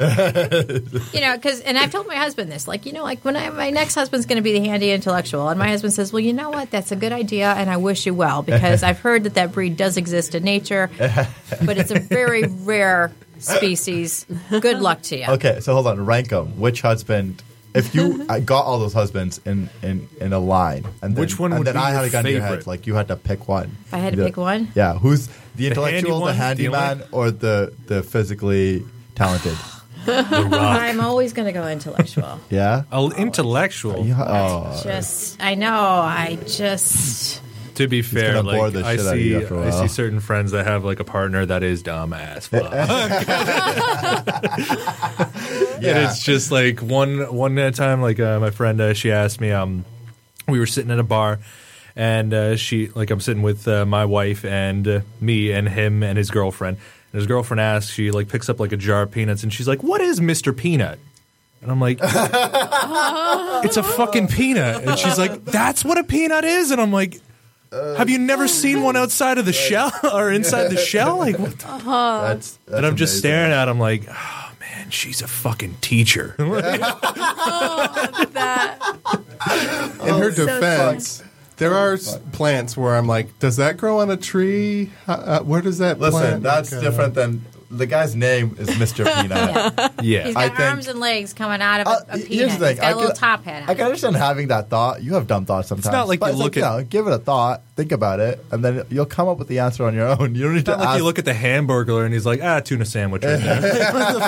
you know because and I've told my husband this like you know like when I my next husband's going to be the handy intellectual, and my husband says, well, you know what, that's a good idea, and I wish you well because I've heard that that breed does exist in nature, but it's a very rare species. Good luck to you. Okay, so hold on. Rank them. Which husband? If you I got all those husbands in, in, in a line, and then, Which one and would then be I had your a gun to your head, favorite? like you had to pick one. If I had to The- pick one? Yeah, who's the handy intellectual, the one, the handyman, only- or the the physically talented? The Rock. I'm always going to go intellectual. Yeah. Oh, intellectual. Yeah, oh. Just, I know, I just, To be fair, gonna bore like the I shit out of you see, after a I see while. certain friends that have like a partner that is dumb as fuck. And it's just like one one time, like uh, my friend, uh, she asked me, um, we were sitting at a bar, and uh, she, like, I'm sitting with uh, my wife and uh, me and him and his girlfriend. And his girlfriend asks, she like picks up like a jar of peanuts, and she's like, "What is Mister Peanut?" And I'm like, "It's a fucking peanut." And she's like, "That's what a peanut is?" And I'm like, "Have you never seen one outside of the shell or inside the shell?" Like, what the- That's, that's and I'm just amazing. staring at him like, "Oh man, she's a fucking teacher." In her defense, there are s- plants where I'm like, does that grow on a tree? How, uh, where does that Listen, plant? that's like, uh, different than the guy's name is Mister Peanut. Yeah. He's I got think- arms and legs coming out of Uh, a, a here's peanut. the thing. He's got I a little can- top hat on. I can understand having that thought. You have dumb thoughts sometimes. not like but you it's look like, at- you know, give it a thought, think about it, and then you'll come up with the answer on your own. You don't need It's to not like ask. you look at the hamburger and he's like, "Ah, tuna sandwich right there."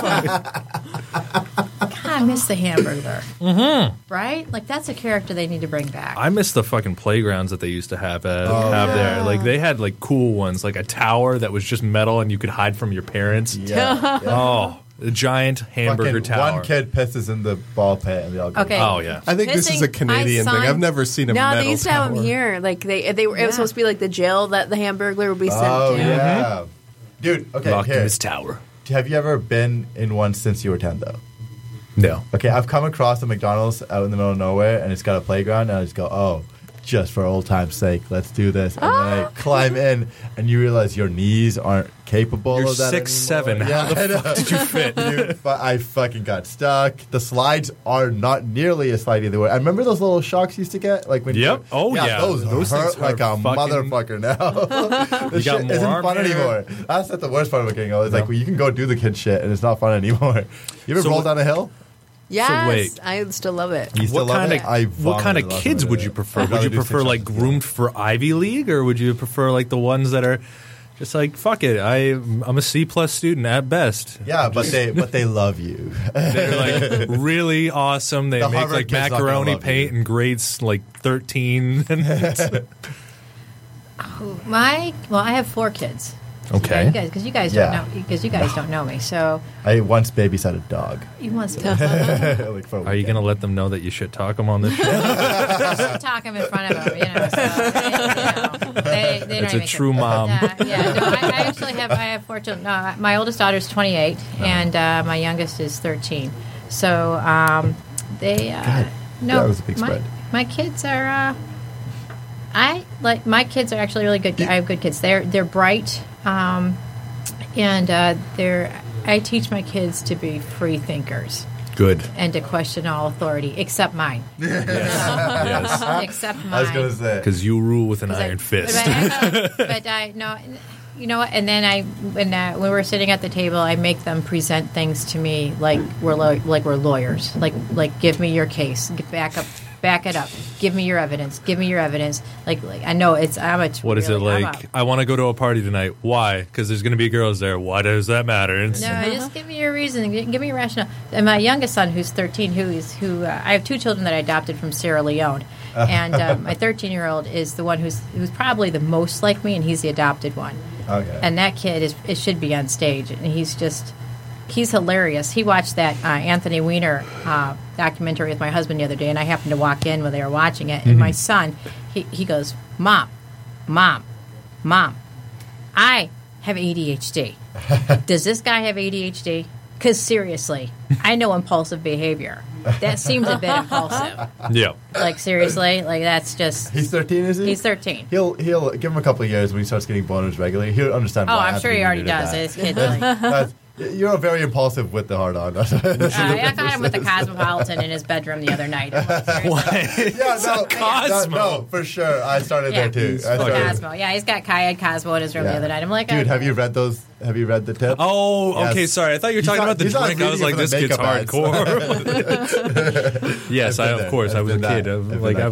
God, I miss the hamburger. Mm-hmm. Right? Like, that's a character they need to bring back. I miss the fucking playgrounds that they used to have uh, Oh, have yeah. there. Like they had like cool ones, like a tower that was just metal and you could hide from your parents. yeah, yeah. Oh, a giant hamburger Fucking tower. One kid pisses in the ball pit, and they all go. Okay. Oh yeah. I think this is a Pissing- Canadian my thing. son- I've never seen a No, metal they used to have tower. them here. Like they, they were. It Yeah. was supposed to be like the jail that the Hamburglar would be sent Oh to. yeah, dude. Okay, Locked in here. this tower. Have you ever been in one since you were ten though? No. Okay, I've come across a McDonald's out in the middle of nowhere, and it's got a playground, and I just go, oh, just for old time's sake, let's do this. And then I climb in, and you realize your knees aren't capable You're of that six anymore. seven. Yeah, How the I know. fuck did you fit? Dude, but I fucking got stuck. The slides are not nearly as slidey they were. I remember those little shocks you used to get, like when. Yep. You, Oh, yeah. those, Those hurt things like are a fucking- motherfucker now. the You got shit more isn't arm fun hair? anymore. That's not the worst part of it getting old. It's like well, you can go do the kid shit, and it's not fun anymore. You ever So roll what- down a hill? Yes, wait. I still love it. You still What love kind it? of I what kind vomited of last kids night. would you prefer? I'd Would you rather do prefer six like shots. groomed for Ivy League, or would you prefer like the ones that are just like fuck it? I I'm a C plus student at best. Yeah, but they but they love you. They're like really awesome. They The make Harvard like kid's not gonna macaroni love paint you. in grades like thirteen. My well, I have four kids. Okay. You guys, because you guys Yeah. don't know, because you guys don't know me. So I once babysat a dog. you want to like for a Are you weekend. going to let them know that you should talk them on this show? talk them in front of them, you know. So they, you know, they, they It's don't a even true care. mom. Uh, yeah, no, I, I actually have I have four children. No, my oldest daughter is twenty-eight, and uh, my youngest is thirteen. So um, they uh, God, no, that was a big my, spread. my kids are. Uh, I like my kids are actually really good. I have good kids. They're they're bright, um, and uh, they're. I teach my kids to be free thinkers Good. and to question all authority except mine. Yes. Except mine. I was gonna say Because you rule with an Because I- iron fist. But I, but I no, you know what? And then I, when uh, when we're sitting at the table, I make them present things to me like we're law- like we're lawyers. Like like give me your case, get back up, back it up. Give me your evidence. Give me your evidence. Like like I know it's I'm a. What is it really- I'm like? a- I want to go to a party tonight. Why? Because there's going to be girls there. Why does that matter? It's- No, just give me your reason. Gi- Give me your rationale. And my youngest son, who's thirteen, who is who uh, I have two children that I adopted from Sierra Leone, and uh, my thirteen-year-old is the one who's who's probably the most like me, and he's the adopted one. Okay. And that kid is it should be on stage, and he's just he's hilarious. He watched that uh, Anthony Weiner uh, documentary with my husband the other day, and I happened to walk in when they were watching it, and my son he he goes, "Mom, mom, mom, I have A D H D. Does this guy have A D H D? Because seriously, I know impulsive behavior. That seems a bit impulsive. Yeah. Like seriously, like that's just. he's thirteen, is he? He's thirteen. He'll he'll give him a couple of years when he starts getting boners regularly. He'll understand. Oh, why I'm sure Anthony he already Weiner does. did This that. kid, like, uh, That's- You're very impulsive with the hard on. I got him with the Cosmopolitan in his bedroom the other night. I'm like, seriously? yeah, no, Cosmo. no, no, for sure. I started Yeah, there too. I started- Cosmo. Yeah, he's got Kai had Cosmo in his room Yeah. the other night. I'm like, dude, okay. have you read those? Have you read the tip? Oh, okay. Yes. Sorry. I thought you were He's talking not- about the he's not drink. I was reading like, it for this the kid's makeup ads. hardcore. Yes, I've I been of there. course I I've was a been kid. that. I was I've like been I that was a kid.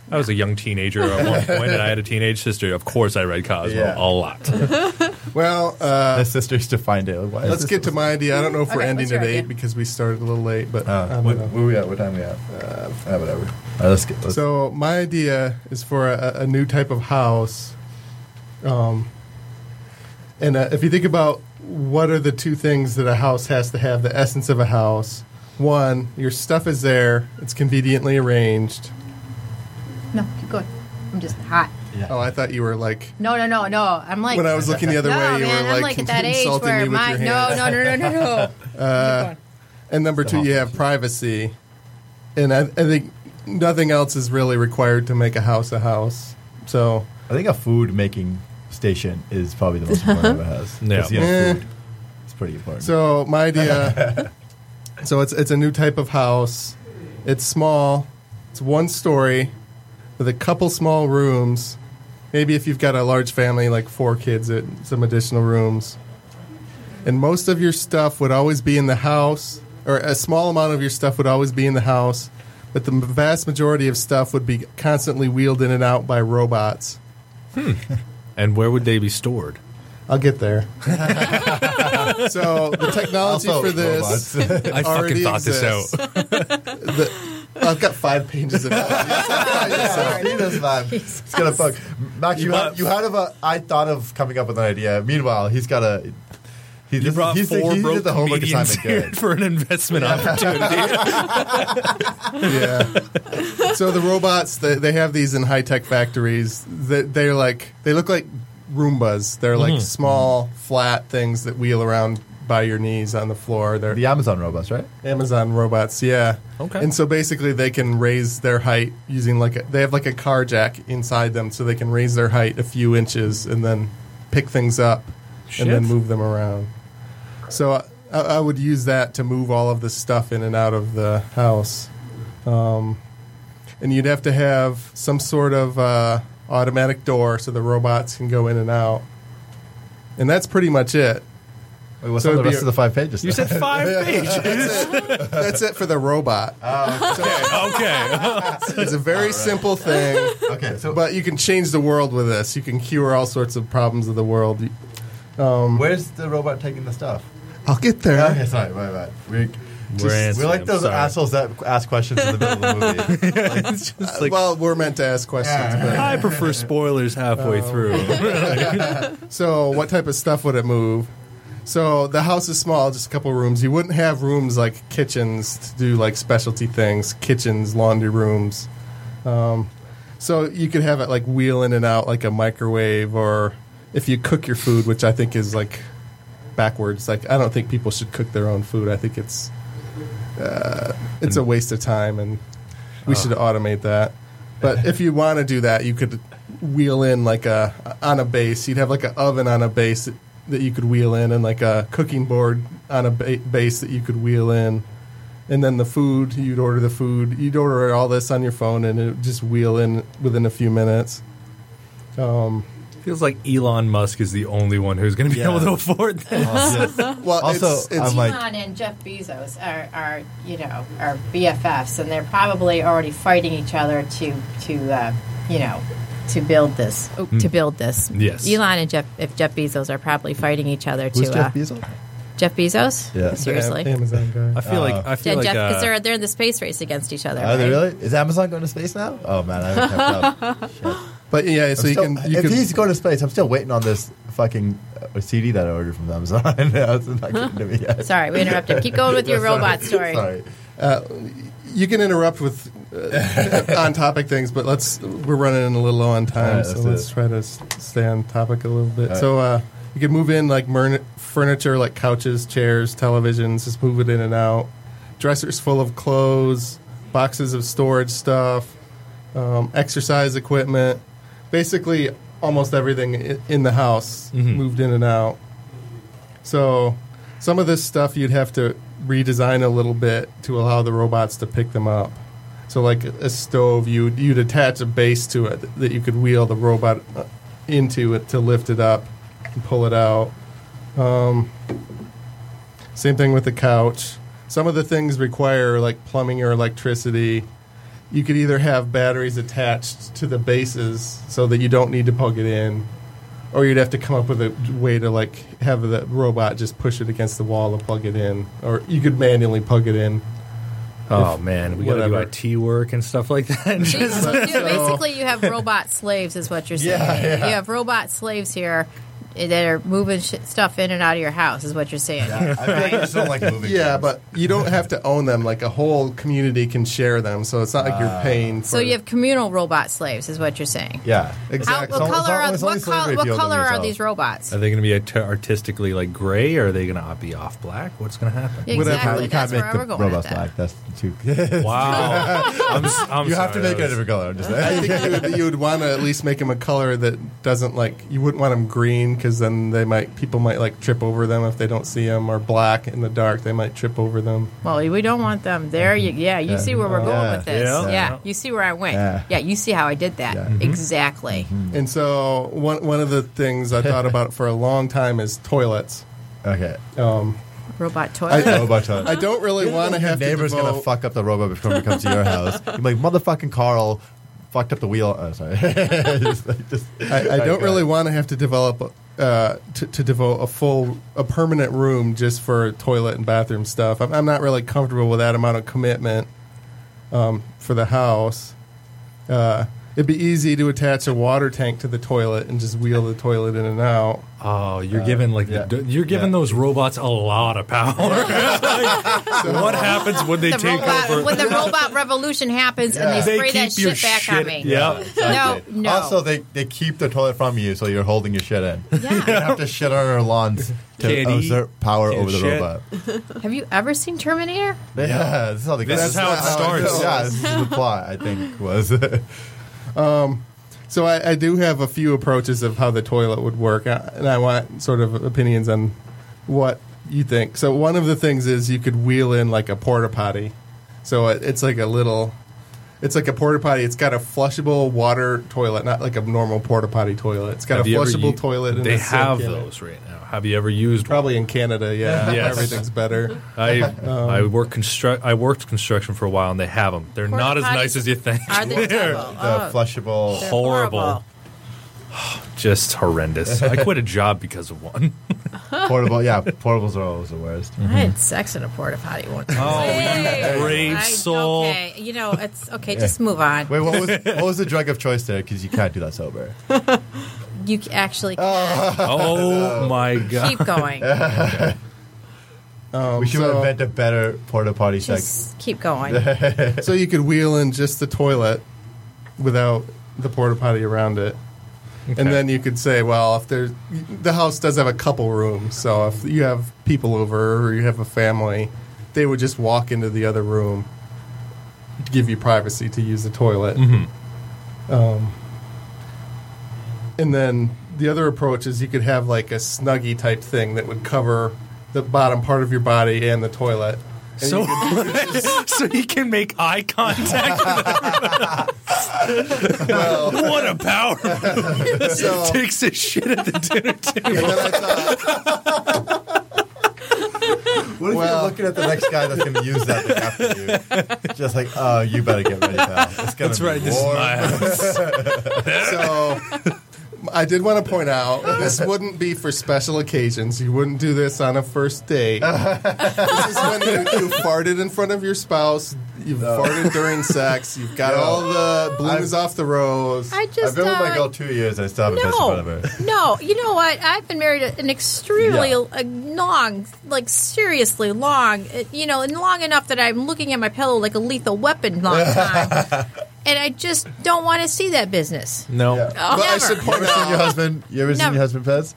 I was a young teenager at one point, and I had a teenage sister. Of course, I read Cosmo Yeah. a lot. Well, uh, My sister used to find it. Why is let's this- get to my idea. I don't know if we're Okay, ending what's your at eight idea? because we started a little late, but Uh, I don't what, know. where we at? What time we at? Uh, uh, whatever. All right, let's get. Let's, So my idea is for a, a new type of house. Um, and uh, if you think about what are the two things that a house has to have, the essence of a house. One, your stuff is there. It's conveniently arranged. No, keep going. I'm just hot. yeah. Oh, I thought you were like, No, no, no, no. I'm like when I was looking the other no, way, you man, were I'm like, like at that age insulting where me with my your no, hands. no, no, no, no, no. Keep going. And number two, you have privacy. And I, I think nothing else is really required to make a house a house. So I think a food making station is probably the most important it has. Yeah. 'Cause, you know, Eh. food. It's pretty important. So my idea, so it's it's a new type of house. It's small. It's one story with a couple small rooms. Maybe if you've got a large family, like four kids, it, some additional rooms. And most of your stuff would always be in the house, or a small amount of your stuff would always be in the house. But the vast majority of stuff would be constantly wheeled in and out by robots. And where would they be stored? I'll get there. So the technology Also, for this. robots. I fucking already thought this exists. out. The, I've got five pages of it. See this man. It's gonna fuck. Max, you, You had, brought- you had of a. I thought of coming up with an idea. Meanwhile, he's got a. He, You this- brought he's, four he broke did the homework comedians assignment here good. for an investment opportunity. Yeah. So the robots, they, they have these in high tech factories. They, they're like they look like Roombas. They're like small, flat things that wheel around by your knees on the floor. They're The Amazon robots, right? Amazon robots, yeah. Okay. And so basically, they can raise their height using like a, they have like a car jack inside them, so they can raise their height a few inches and then pick things up Shit. and then move them around. So I, I would use that to move all of the stuff in and out of the house. Um, and you'd have to have some sort of uh, automatic door so the robots can go in and out. And that's pretty much it. Wait, what's So on the it'd be rest a- of the five pages? You then? said five pages. That's it for the robot. Okay. It's a very simple thing. okay. So, But you can change the world with this. You can cure all sorts of problems of the world. where's the robot taking the stuff? I'll get there. Okay, sorry, my bad. We're, We're we're answering, like I'm those sorry. assholes that ask questions in the middle of the movie. It's just like, well, we're meant to ask questions. I prefer spoilers halfway through. But, so, what type of stuff would it move? So, the house is small, just a couple rooms. You wouldn't have rooms like kitchens to do like specialty things, kitchens, laundry rooms. Um, so, you could have it like wheel in and out like a microwave, or if you cook your food, which I think is like backwards. Like, I don't think people should cook their own food. I think it's uh, it's a waste of time, and we should automate that. But if you want to do that, you could wheel in like a on a base. You'd have like an oven on a base that, that you could wheel in, and like a cooking board on a ba- base that you could wheel in. And then the food, you'd order the food. You'd order all this on your phone, and it would just wheel in within a few minutes. Um, Feels like Elon Musk is the only one who's going to be Yeah. able to afford this. well, Also, it's, it's, I'm like- Elon and Jeff Bezos are, are, you know, are B F Fs, and they're probably already fighting each other to, to, uh, you know, to build this. Oh, to build this. Yes. Elon and Jeff, if Jeff Bezos are probably fighting each other Who's to. Jeff uh, Bezos? Jeff Bezos. Yeah. Seriously. the Amazon guy. I feel like I feel Yeah, like Jeff, because uh, they're they're in the space race against each other. Are they right? really? Is Amazon going to space now? Oh man, I haven't kept up. Shit. But yeah, so I'm you still- can you if can he's going to space, I'm still waiting on this fucking uh, C D that I ordered from Amazon. It's not getting to me yet. Sorry, we interrupted. Keep going with your Sorry. robot story. Sorry. you can interrupt with uh, on topic things, but let's we're running a little low on time, All right, so let's do let's it. try to s- stay on topic a little bit. All So uh, you can move in like mern- furniture, like couches, chairs, televisions. Just move it in and out. Dressers full of clothes, boxes of storage stuff, um, exercise equipment. Basically, almost everything i- in the house moved in and out. So some of this stuff you'd have to redesign a little bit to allow the robots to pick them up. So like a stove, you'd, you'd attach a base to it that you could wheel the robot uh, into it to lift it up and pull it out. Um, same thing with the couch. Some of the things require like plumbing or electricity. you could either have batteries attached to the bases so that you don't need to plug it in, or you'd have to come up with a way to like have the robot just push it against the wall and plug it in, or you could manually plug it in. Oh If- man, we got to do whatever. I T work and stuff like that. So you- basically, you have robot slaves, is what you're saying. Yeah, yeah. You have robot slaves here that are moving sh- stuff in and out of your house, is what you're saying. I feel like I just don't like moving. Yeah, things. but you don't have to own them. Like a whole community can share them, so it's not like you're paying. For So you have communal robot slaves, is what you're saying. yeah, How, exactly. what It's color, only- are, it's what only col- slavery if what you own them color are yourself. these robots? Are they going to be art- artistically like gray, or are they going to be off black? What's going to happen? Yeah, Whatever. exactly. you That's can't where make we're the going robots with that. black. That's too. Wow, I'm, s- I'm you have sorry, to make that it a was- different color. I'm just I saying. think you would, you would want to at least make them a color that doesn't like. You wouldn't want them green because then they might people might like trip over them if they don't see them, or black in the dark they might trip over them. Well, we don't want them there. You, yeah, you Yeah. see where we're going Yeah. with this. Yeah. Yeah. you see where I went. Yeah. Yeah, you see how I did that. Yeah. Mhm. Exactly. And so one one of the things I thought about for a long time is toilets. Okay. Um, Robot I, toilet. Robot toilet. I don't really want to Your have to neighbor's gonna devote- fuck up the robot before it comes to your house. You're like, motherfucking Carl fucked up the wheel. Oh, sorry. Just like- just- I, I don't Okay. really want to have to develop uh, to, to devote a full a permanent room just for toilet and bathroom stuff. I'm, I'm not really comfortable with that amount of commitment um, for the house. Uh, it'd be easy to attach a water tank to the toilet and just wheel the toilet in and out. Oh, you're giving like yeah. the, you're giving Yeah. those robots a lot of power. Like, what happens when they the take robot, over? when the robot revolution happens and they They spray that keep your shit back shit- on me. yeah. Exactly. No, no. Also, they, they keep the toilet from you, so you're holding your shit in. Yeah. You don't have to shit on our lawns to Can't eat, exert power can't over the shit. robot. Have you ever seen Terminator? Yeah, this is how, they This is how it starts. Yeah, this is the plot. I think was. So I, I do have a few approaches of how the toilet would work, uh, and I want sort of opinions on what you think. So one of the things is you could wheel in like a porta potty. So it, it's like a little, it's like a porta potty. It's got a flushable water toilet, not like a normal porta potty toilet. It's got Have a you ever flushable u- toilet. And They a sink have in it. those right now. Have you ever used? one? Probably in Canada, yeah. Yes. Everything's better. I I work construct. I worked construction for a while, and they have them. They're Porta not as potties nice as you think. Are they They're devil? The Oh, flushable. they're horrible. Just horrendous. I quit a job because of one. Portable, yeah, portables are always the worst. I had sex in a porta potty one time. Oh, Hey, you brave I- soul! Okay, you know it's okay. Just move on. Wait, what was what was the drug of choice there? Because you can't do that sober. You c- actually Oh my god! keep going. Um, We should so, invent a better porta potty sex. Just keep going. so you could wheel in just the toilet without the porta potty around it. Okay. And then you could say, well, if there's the house does have a couple rooms, so if you have people over or you have a family, they would just walk into the other room to give you privacy to use the toilet. Mm-hmm. Um, and then the other approach is you could have like a Snuggie type thing that would cover the bottom part of your body and the toilet. And So, you could- so he can make eye contact. well, What a power! so, Takes his shit at the dinner table. and then I thought, What if Well- you're looking at the next guy that's going to use that thing after you? Just like, oh, you better get ready, pal. It's gonna That's be right. This is warm. my house. so I did want to point out this wouldn't be for special occasions. You wouldn't do this on a first date. This is when you, you farted in front of your spouse. You've farted during sex. You've got Yo. all the blooms I've- off the rose. I I've just been with uh, my girl two years and I still haven't pissed in front of her. No, you know what? I've been married an extremely Yeah. uh, long, like seriously long, uh, you know, and long enough that I'm looking at my pillow like a lethal weapon long time. And I just don't want to see that business. No. Yeah. Oh, But I never. should You point ever seen your out, husband? You ever seen Never. your husband Pez?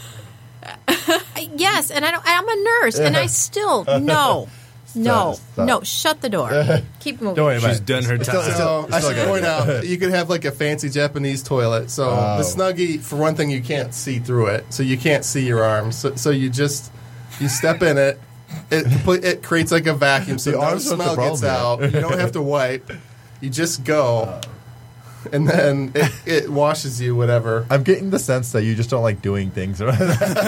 I- Yes, and I don't, I'm a nurse, and I still no, no, Stop. no. Shut the door. Keep moving. Don't worry about She's it. done her It's still- time. it's so still- I it's still should good. point out you could have like a fancy Japanese toilet. So Oh. the Snuggie, for one thing, you can't see through it, so you can't see your arms. So, so you just you step in it. It complete- it creates like a vacuum, so The no arms aren't the smell gets problem out. here. You don't have to wipe. You just go. and then it, it washes you, whatever. I'm getting the sense that you just don't like doing things. How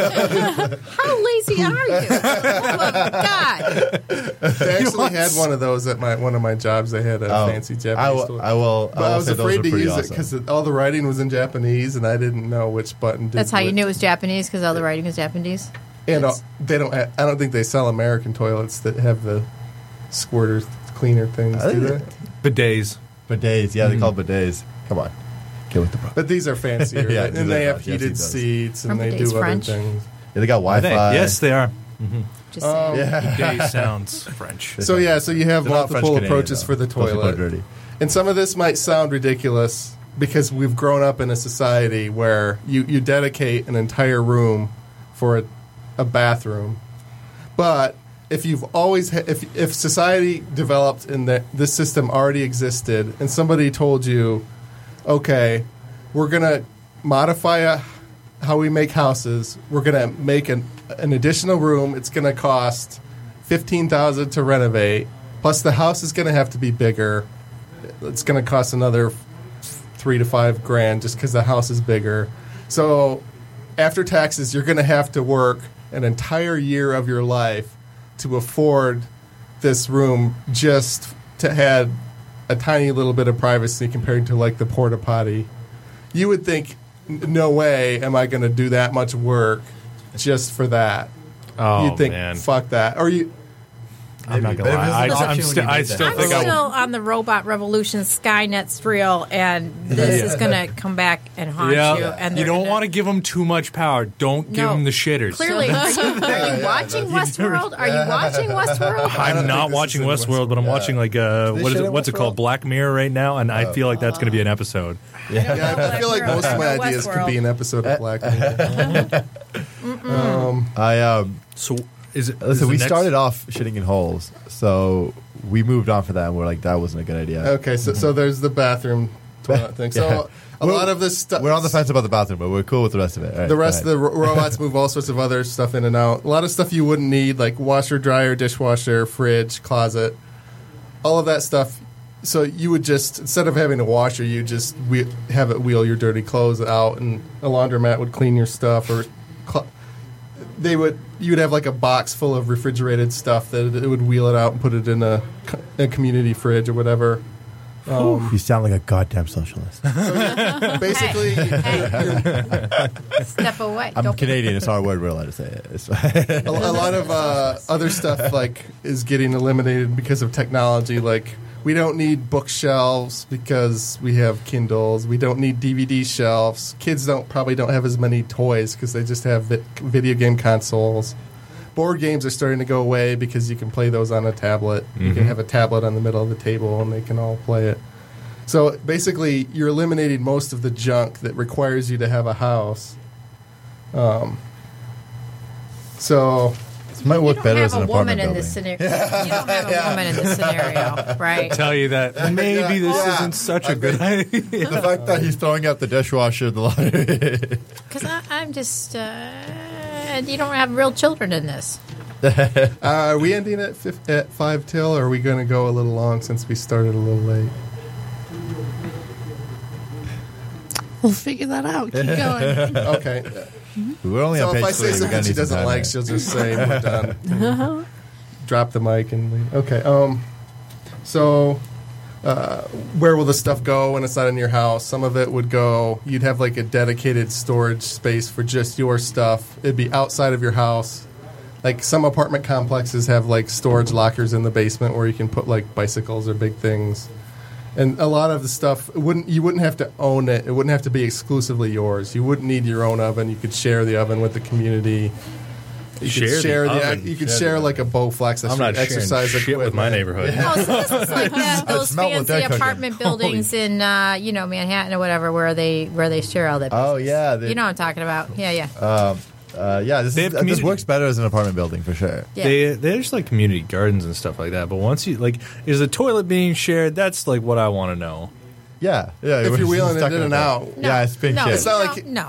lazy are you? Oh, my God. They actually had one of those at my one of my jobs. They had a Oh, fancy Japanese I will. toilet. I will. But I, will I was say those afraid are to pretty use it awesome. because all the writing was in Japanese, and I didn't know which button did That's how you what. knew it was Japanese because all the writing was Japanese. And uh, That's- they don't. ha- I don't think they sell American toilets that have the squirter cleaner things, I do think they? Bidets. Bidets. Yeah, they Mhm. call it bidets. Come on, get with the program. But these are fancier, Yeah, and these they are have French. Yes, heated he does. seats, and Aren't they bidets do other French? things. Yeah, they got Are they? Wi-Fi. Yes, they are. Just Um, saying. Yeah. Bidet sounds French. So yeah, so you have They're not multiple French-Canadian, approaches though. for the Those people are toilet. dirty. And some of this might sound ridiculous because we've grown up in a society where you, you dedicate an entire room for a, a bathroom. But if you've always ha- if if society developed and that this system already existed, and somebody told you, okay, we're gonna modify a, how we make houses. We're gonna make an an additional room. It's gonna cost fifteen thousand to renovate. Plus, the house is gonna have to be bigger. It's gonna cost another f- three to five grand just because the house is bigger. So, after taxes, you're gonna have to work an entire year of your life to afford this room just to add a tiny little bit of privacy compared to like the porta potty. You would think, "N- no way am I going to do that much work just for that. Oh, You'd think, man. fuck that. Or you, I'm not gonna But it was lie. I, an option I'm when sti- you I made that. still I'm think I still will. on the robot revolution. Skynet's real, and this is going to come back and haunt you. Yeah, And you they're don't gonna- want to give them too much power. Don't give No. them the shitters. Clearly, are you, are you watching Westworld? Are you watching Westworld? I don't I'm not think this watching is in Westworld, but I'm Yeah. watching like uh, they what is shit it? in What's it called? Westworld? Black Mirror right now, and I feel like that's going to be an episode. yeah, I feel like most of my Westworld. ideas could be an episode of Black Mirror. um, I um. So is it? is Listen, the we next- started off shitting in holes, so we moved on for that, and we're like, that wasn't a good idea. okay, so so there's the bathroom toilet thing. So Yeah. a We're- lot of this stuff. We're on the fence about the bathroom, but we're cool with the rest of it. All right, The go rest of ahead. the ro- robots move all sorts of other stuff in and out. A lot of stuff you wouldn't need, like washer, dryer, dishwasher, fridge, closet, all of that stuff. So you would just, instead of having a washer, you just whe- have it wheel your dirty clothes out, and a laundromat would clean your stuff, or cl- they would. You would have like a box full of refrigerated stuff that it would wheel it out and put it in a, co- a community fridge or whatever. Um, You sound like a goddamn socialist. basically, Step away. I'm Don't- Canadian. It's not a word we're allowed to say. It. It's a, a lot of uh, other stuff like is getting eliminated because of technology. Like we don't need bookshelves because we have Kindles. We don't need D V D shelves. Kids don't probably don't have as many toys because they just have vi- video game consoles. Board games are starting to go away because you can play those on a tablet. You can have a tablet on the middle of the table and they can all play it. So basically, you're eliminating most of the junk that requires you to have a house. Um, so This might You work don't better have as an a woman apartment in building. this scenario. You don't have a woman in this scenario, right? Tell you that maybe this Yeah. isn't such a good idea. The fact that he's throwing out the dishwasher, the laundry. Because I'm just, uh, you don't have real children in this. Uh, are we ending at, fif- at five till, or are we going to go a little long since we started a little late? We'll figure that out. Keep going. Okay. We're only So on if page I say three. We're something gonna she need some doesn't time like, here. she'll just say we're done. Drop the mic and leave. Okay. Um. So, uh, where will the stuff go when it's not in your house? Some of it would go. You'd have like a dedicated storage space for just your stuff. It'd be outside of your house. Like some apartment complexes have like storage lockers in the basement where you can put like bicycles or big things. And a lot of the stuff wouldn't you wouldn't have to own it. It wouldn't have to be exclusively yours. You wouldn't need your own oven. You could share the oven with the community. You Share could the share the, oven. you could Share share the- like a Bowflex I'm not sharing exercise shit with my neighborhood. Oh, so this is like that, those smell what fancy they're cooking. apartment buildings in, uh, you know, Manhattan or whatever, where they where they share all that. Oh business. yeah, they, You know what I'm talking about? Yeah, yeah. uh, yeah. This, They is, have this community. works better as an apartment building for sure. yeah. They there's like community gardens and stuff like that. But once you like, is the toilet being shared? That's like what I want to know. Yeah, yeah. If we're you're wheeling stuck it in with and that. out. No, yeah, it's being no, shared. It's not no, like- no.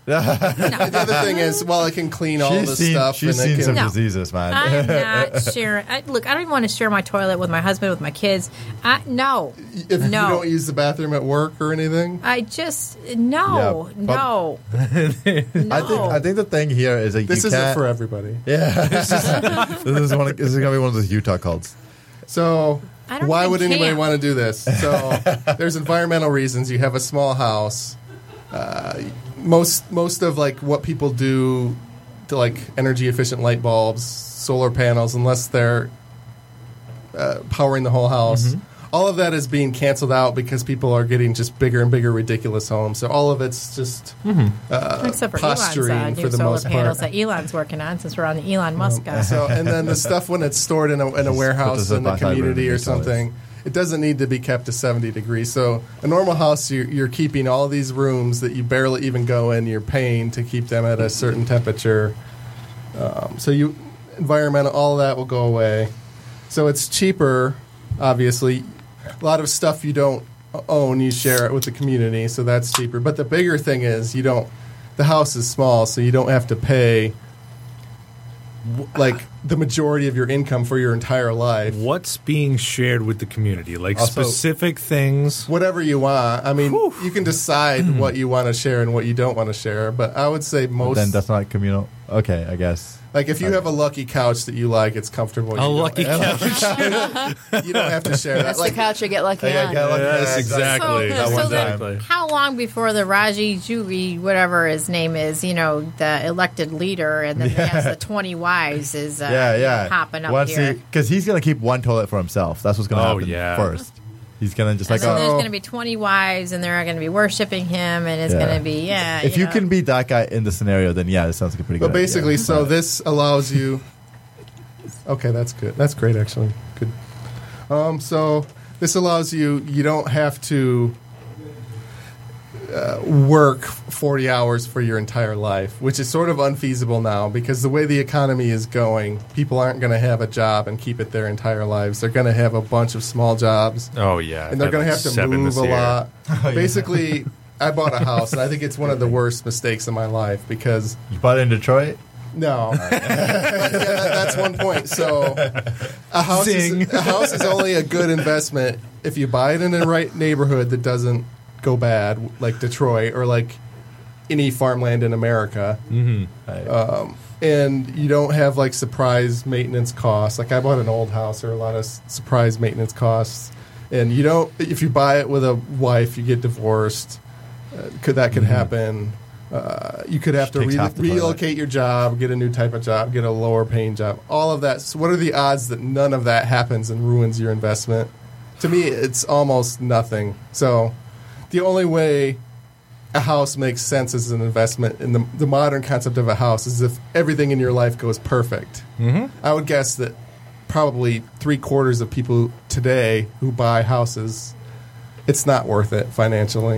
The other thing is, well, it can clean all She's the seen, stuff. she's and it seen can, some No. diseases, man. I'm not sharing. I, look, I don't even want to share my toilet with my husband, with my kids. I, no, If no. you don't use the bathroom at work or anything, I just no, Yeah, no, no. I think I think the thing here is like this you isn't can't. for everybody. Yeah, this is this is, one of, this is gonna be one of those Utah cults. So I don't why even would anybody care. want to do this? So there's environmental reasons. You have a small house. Uh, most most of like what people do to like energy efficient light bulbs, solar panels, unless they're uh, powering the whole house. Mm-hmm. All of that is being canceled out because people are getting just bigger and bigger ridiculous homes. So all of it's just uh, Except for posturing Elon's uh, for new the solar most panels part. that Elon's working on. Since we're on the Elon Musk guy. So, and then the stuff when it's stored in a, in a Just warehouse put this in a up outside community room or and make something, it doesn't need to be kept to seventy degrees. So, a normal house, you're, you're keeping all these rooms that you barely even go in. You're paying to keep them at a certain temperature. Um, so, you environmental, all of that will go away. So, it's cheaper, obviously. A lot of stuff you don't own, you share it with the community, so that's cheaper. But the bigger thing is, you don't. The house is small, so you don't have to pay like the majority of your income for your entire life. What's being shared with the community? Like Also- specific things. Whatever you want. I mean, you can decide what you want to share and what you don't want to share. But I would say most. Then that's not communal. Okay, I guess. Like if you have a lucky couch that you like, it's comfortable. A you don't- lucky couch. You don't have to share that. That's Like the couch you get lucky Yeah, on. yeah, like- Yes, yeah, exactly. So, That so one then Exactly. how long before the Raji Juri, whatever his name is, you know, the elected leader, and then he has the twenty wives is uh, yeah, yeah. popping up Once here. because he's gonna keep one toilet for himself. That's what's gonna Oh, happen yeah. first. He's gonna just And like, then there's oh, going to be twenty wives, and they're going to be worshiping him, and it's Yeah. going to be yeah. if you know. can be that guy in the scenario, then yeah, it sounds like a pretty good. But basically, idea. so this allows you. Okay, that's good. That's great, actually. Good. Um, so this allows you. You don't have to uh, work forty hours for your entire life, which is sort of unfeasible now because the way the economy is going, people aren't going to have a job and keep it their entire lives. They're going to have a bunch of small jobs. Oh yeah, And they're going to have to move a lot. Basically, I bought a house, and I think it's one of the worst mistakes in my life because you bought it in Detroit. no, yeah, that, that's one point. So a house is, a house is only a good investment if you buy it in the right neighborhood that doesn't go bad, like Detroit or like any farmland in America. Right. Um, and you don't have like surprise maintenance costs. Like I bought an old house, there are a lot of s- surprise maintenance costs. And you don't, if you buy it with a wife, you get divorced. Uh, could that could happen? Uh, you could have She to takes re- half the toilet. relocate your job, get a new type of job, get a lower paying job. All of that. So what are the odds that none of that happens and ruins your investment? To me, it's almost nothing. So the only way a house makes sense as an investment in the, the modern concept of a house is if everything in your life goes perfect. Mm-hmm. I would guess that probably three quarters of people today who buy houses, it's not worth it financially.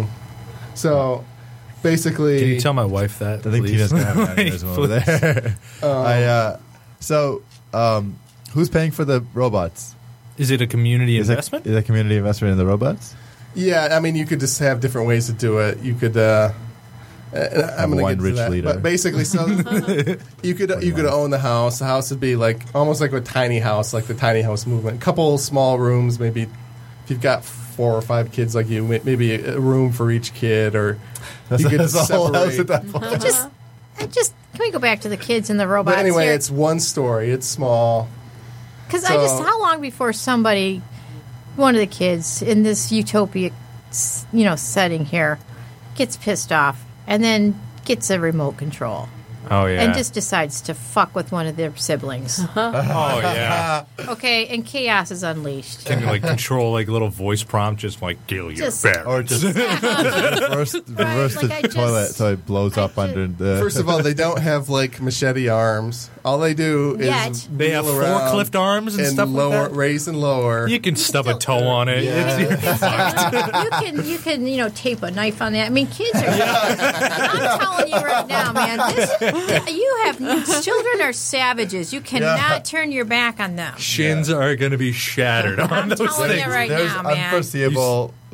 So basically, Can you tell my wife that? I think please? Tina's gonna have an aneurysm over there. I, uh, so, um, who's paying for the robots? Is it a community Is investment? It, is it a community investment in the robots? yeah, I mean, you could just have different ways to do it. You could. Uh, uh, I'm going to one get to rich that, leader. but basically, so you could you could own the house. The house would be like almost like a tiny house, like the tiny house movement. A couple small rooms, maybe if you've got four or five kids like you, may- maybe a room for each kid, or That's, you could that's the whole house separate. at that point. I just, I just can we go back to the kids and the robots? But anyway, here? it's one story. It's small. Because I just, So- how long before somebody, one of the kids in this utopia, s- you know, setting here, gets pissed off and then gets a remote control Oh yeah. and just decides to fuck with one of their siblings? oh yeah. Okay, and chaos is unleashed. Can you like control like a little voice prompt, just like kill your Just- parents? Or just reverse, reverse like the I just- toilet so it blows I up ju- under the. First of all, they don't have like machete arms. All they do Yet. is They have wheel around forklift arms and and stuff like lower, that? raise and lower. You can stub a toe on it. Yeah. It's, you're fucked. you can, you can, you know, tape a knife on that. I mean, kids are. I'm telling you right now, man. This, you have children are savages. You cannot Yeah. turn your back on them. Shins are going to be shattered on I'm those telling things. you right There's now, man. unforeseeable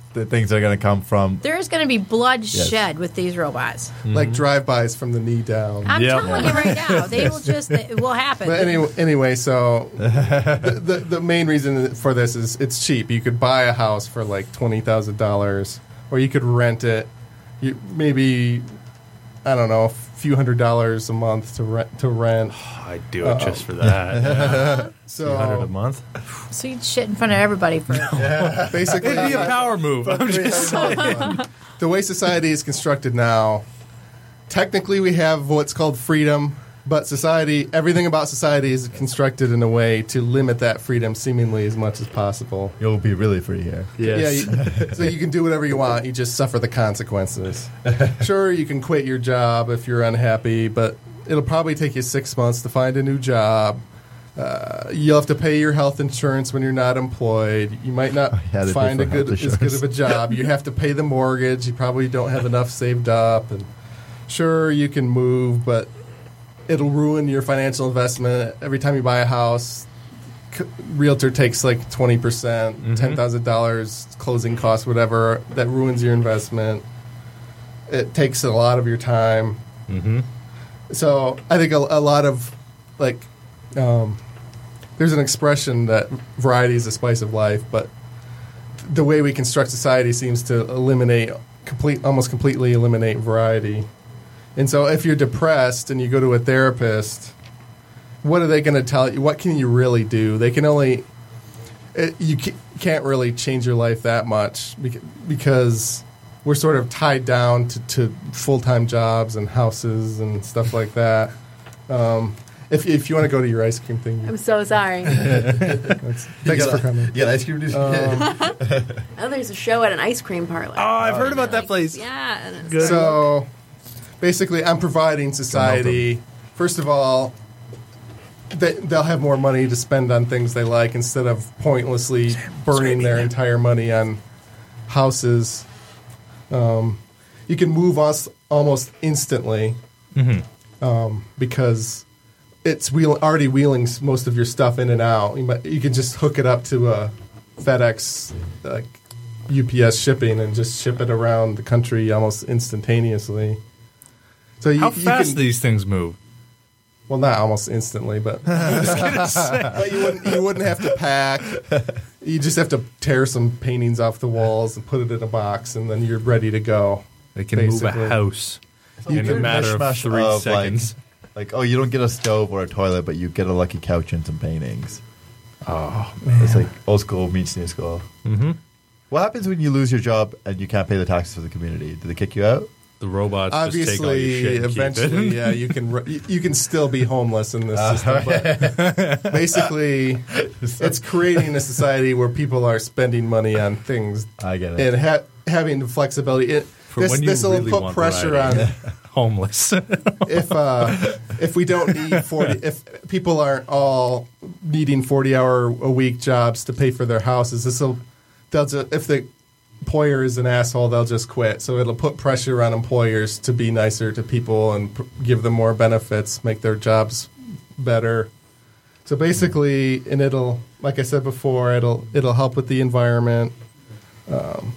the things that are going to come from. There is going to be blood Yes. shed with these robots. Like drive-bys from the knee down. I'm Yep. telling you right now, they will just it will happen. But anyway, anyway, so the, the the main reason for this is it's cheap. You could buy a house for like twenty thousand dollars, or you could rent it. You maybe I don't know, a few hundred dollars a month to rent. To rent. I'd do it just for that. Yeah. So hundred a month. So you'd shit in front of everybody for basically, It'd be a power move. I'm just the way society is constructed now, technically we have what's called freedom, but society, everything about society is constructed in a way to limit that freedom seemingly as much as possible. You'll be really free here. yes. Yeah, you, so you can do whatever you want. You just suffer the consequences. Sure, you can quit your job if you're unhappy, but it'll probably take you six months to find a new job. Uh, you'll have to pay your health insurance when you're not employed. You might not Yeah, they find pay a for good health as good insurance. of a job. You have to pay the mortgage. You probably don't have enough saved up. And sure, you can move, but it'll ruin your financial investment. Every time you buy a house, c- realtor takes like twenty percent, Mm-hmm. ten thousand dollars closing costs, whatever. That ruins your investment. It takes a lot of your time. Mm-hmm. So I think a, a lot of like, um, there's an expression that variety is the spice of life, but the way we construct society seems to eliminate complete, almost completely eliminate variety. And so if you're depressed and you go to a therapist, what are they going to tell you? What can you really do? They can only, it, you ca- can't really change your life that much beca- because we're sort of tied down to, to full-time jobs and houses and stuff like that. Um, if, if you want to go to your ice cream thing, I'm so sorry. that's, thanks for coming. You got ice cream? Oh, there's a show at an ice cream parlor. Oh, I've heard about that place. Yeah. And it's Good. So basically, I'm providing society, first of all, they, they'll have more money to spend on things they like instead of pointlessly burning their entire money on houses. Um, you can move us almost instantly um, because it's wheel, already wheeling s- most of your stuff in and out. You, might, you can just hook it up to a FedEx, like U P S shipping, and just ship it around the country almost instantaneously. So you, How you fast can, these things move? well, not almost instantly, but, but you wouldn't you wouldn't have to pack. You just have to tear some paintings off the walls and put it in a box, and then you're ready to go. They can Basically. move a house You in a can matter of mishmash three of, seconds. Like, like, oh, you don't get a stove or a toilet, but you get a lucky couch and some paintings. Oh, It's like old school meets new school. mm-hmm. What happens when you lose your job and you can't pay the taxes for the community? Do they kick you out? The robots just take all your Obviously, shit and keep eventually, it. yeah, you can re- you, you can still be homeless in this system. But basically, it's creating a society where people are spending money on things I get it. and ha- having the flexibility. It, For this when you this will really put want pressure variety. on Homeless. if uh, if we don't need forty. If people aren't all needing forty hour a week jobs to pay for their houses, this will they'll just, if the employer is an asshole, they'll just quit. So it'll put pressure on employers to be nicer to people and pr- give them more benefits, make their jobs better. So basically, and it'll, like I said before, it'll it'll help with the environment. Um,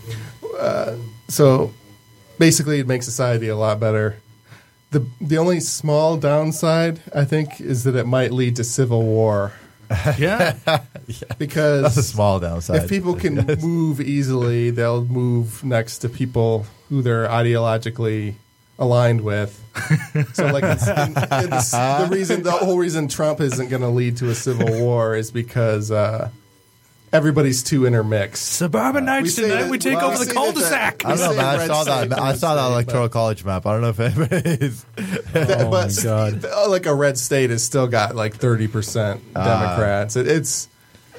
uh, so basically, it makes society a lot better. The the only small downside, I think, is that it might lead to civil war yeah. because That's a small downside. if people can move easily, they'll move next to people who they're ideologically aligned with. So, like, it's, and, and the, the reason, the whole reason Trump isn't going to lead to a civil war is because uh, everybody's too intermixed. Suburban We nights say tonight, that- we take well, over we the say that cul-de-sac. the- I don't know, say man. I red saw state that. for I the saw that state, electoral but- college map. I don't know if it is. That- Oh, but my God. th- like a red state has still got like thirty percent Democrats. It, it's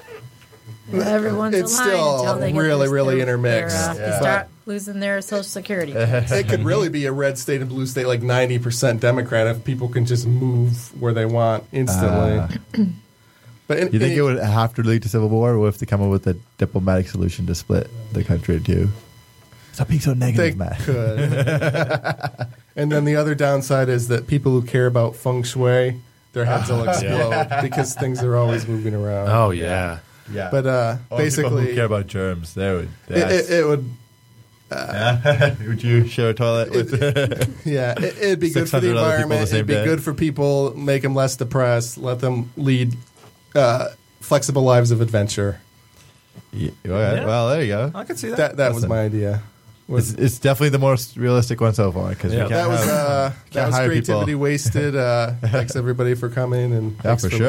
Everyone's It's aligned still until they get really, this- really their- intermixed. their, uh, Yeah. They start losing their Social Security. it could really be a red state and blue state, like ninety percent Democrat, if people can just move where they want instantly. But in, You think in- it would have to lead to civil war, or if they come up with a diplomatic solution to split the country in two? Stop being so they negative, man. could. And then the other downside is that people who care about feng shui, their heads will explode because things are always moving around. Oh, yeah. Yeah. But uh, Or people basically, who care about germs, they would. it, it, it would. Yeah. Would you share a toilet with? Yeah, it, it'd be good for the six hundred other people the environment. same It'd be day. good for people, make them less depressed, let them lead uh, flexible lives of adventure. Yeah, okay. Well, there you go. I can see that. That that was Listen. my idea. Was, It's, it's definitely the most realistic one so far because Yeah. we can't that was have, uh, can't that was hire creativity people. wasted. Uh, thanks everybody for coming and Yeah, thanks for sure.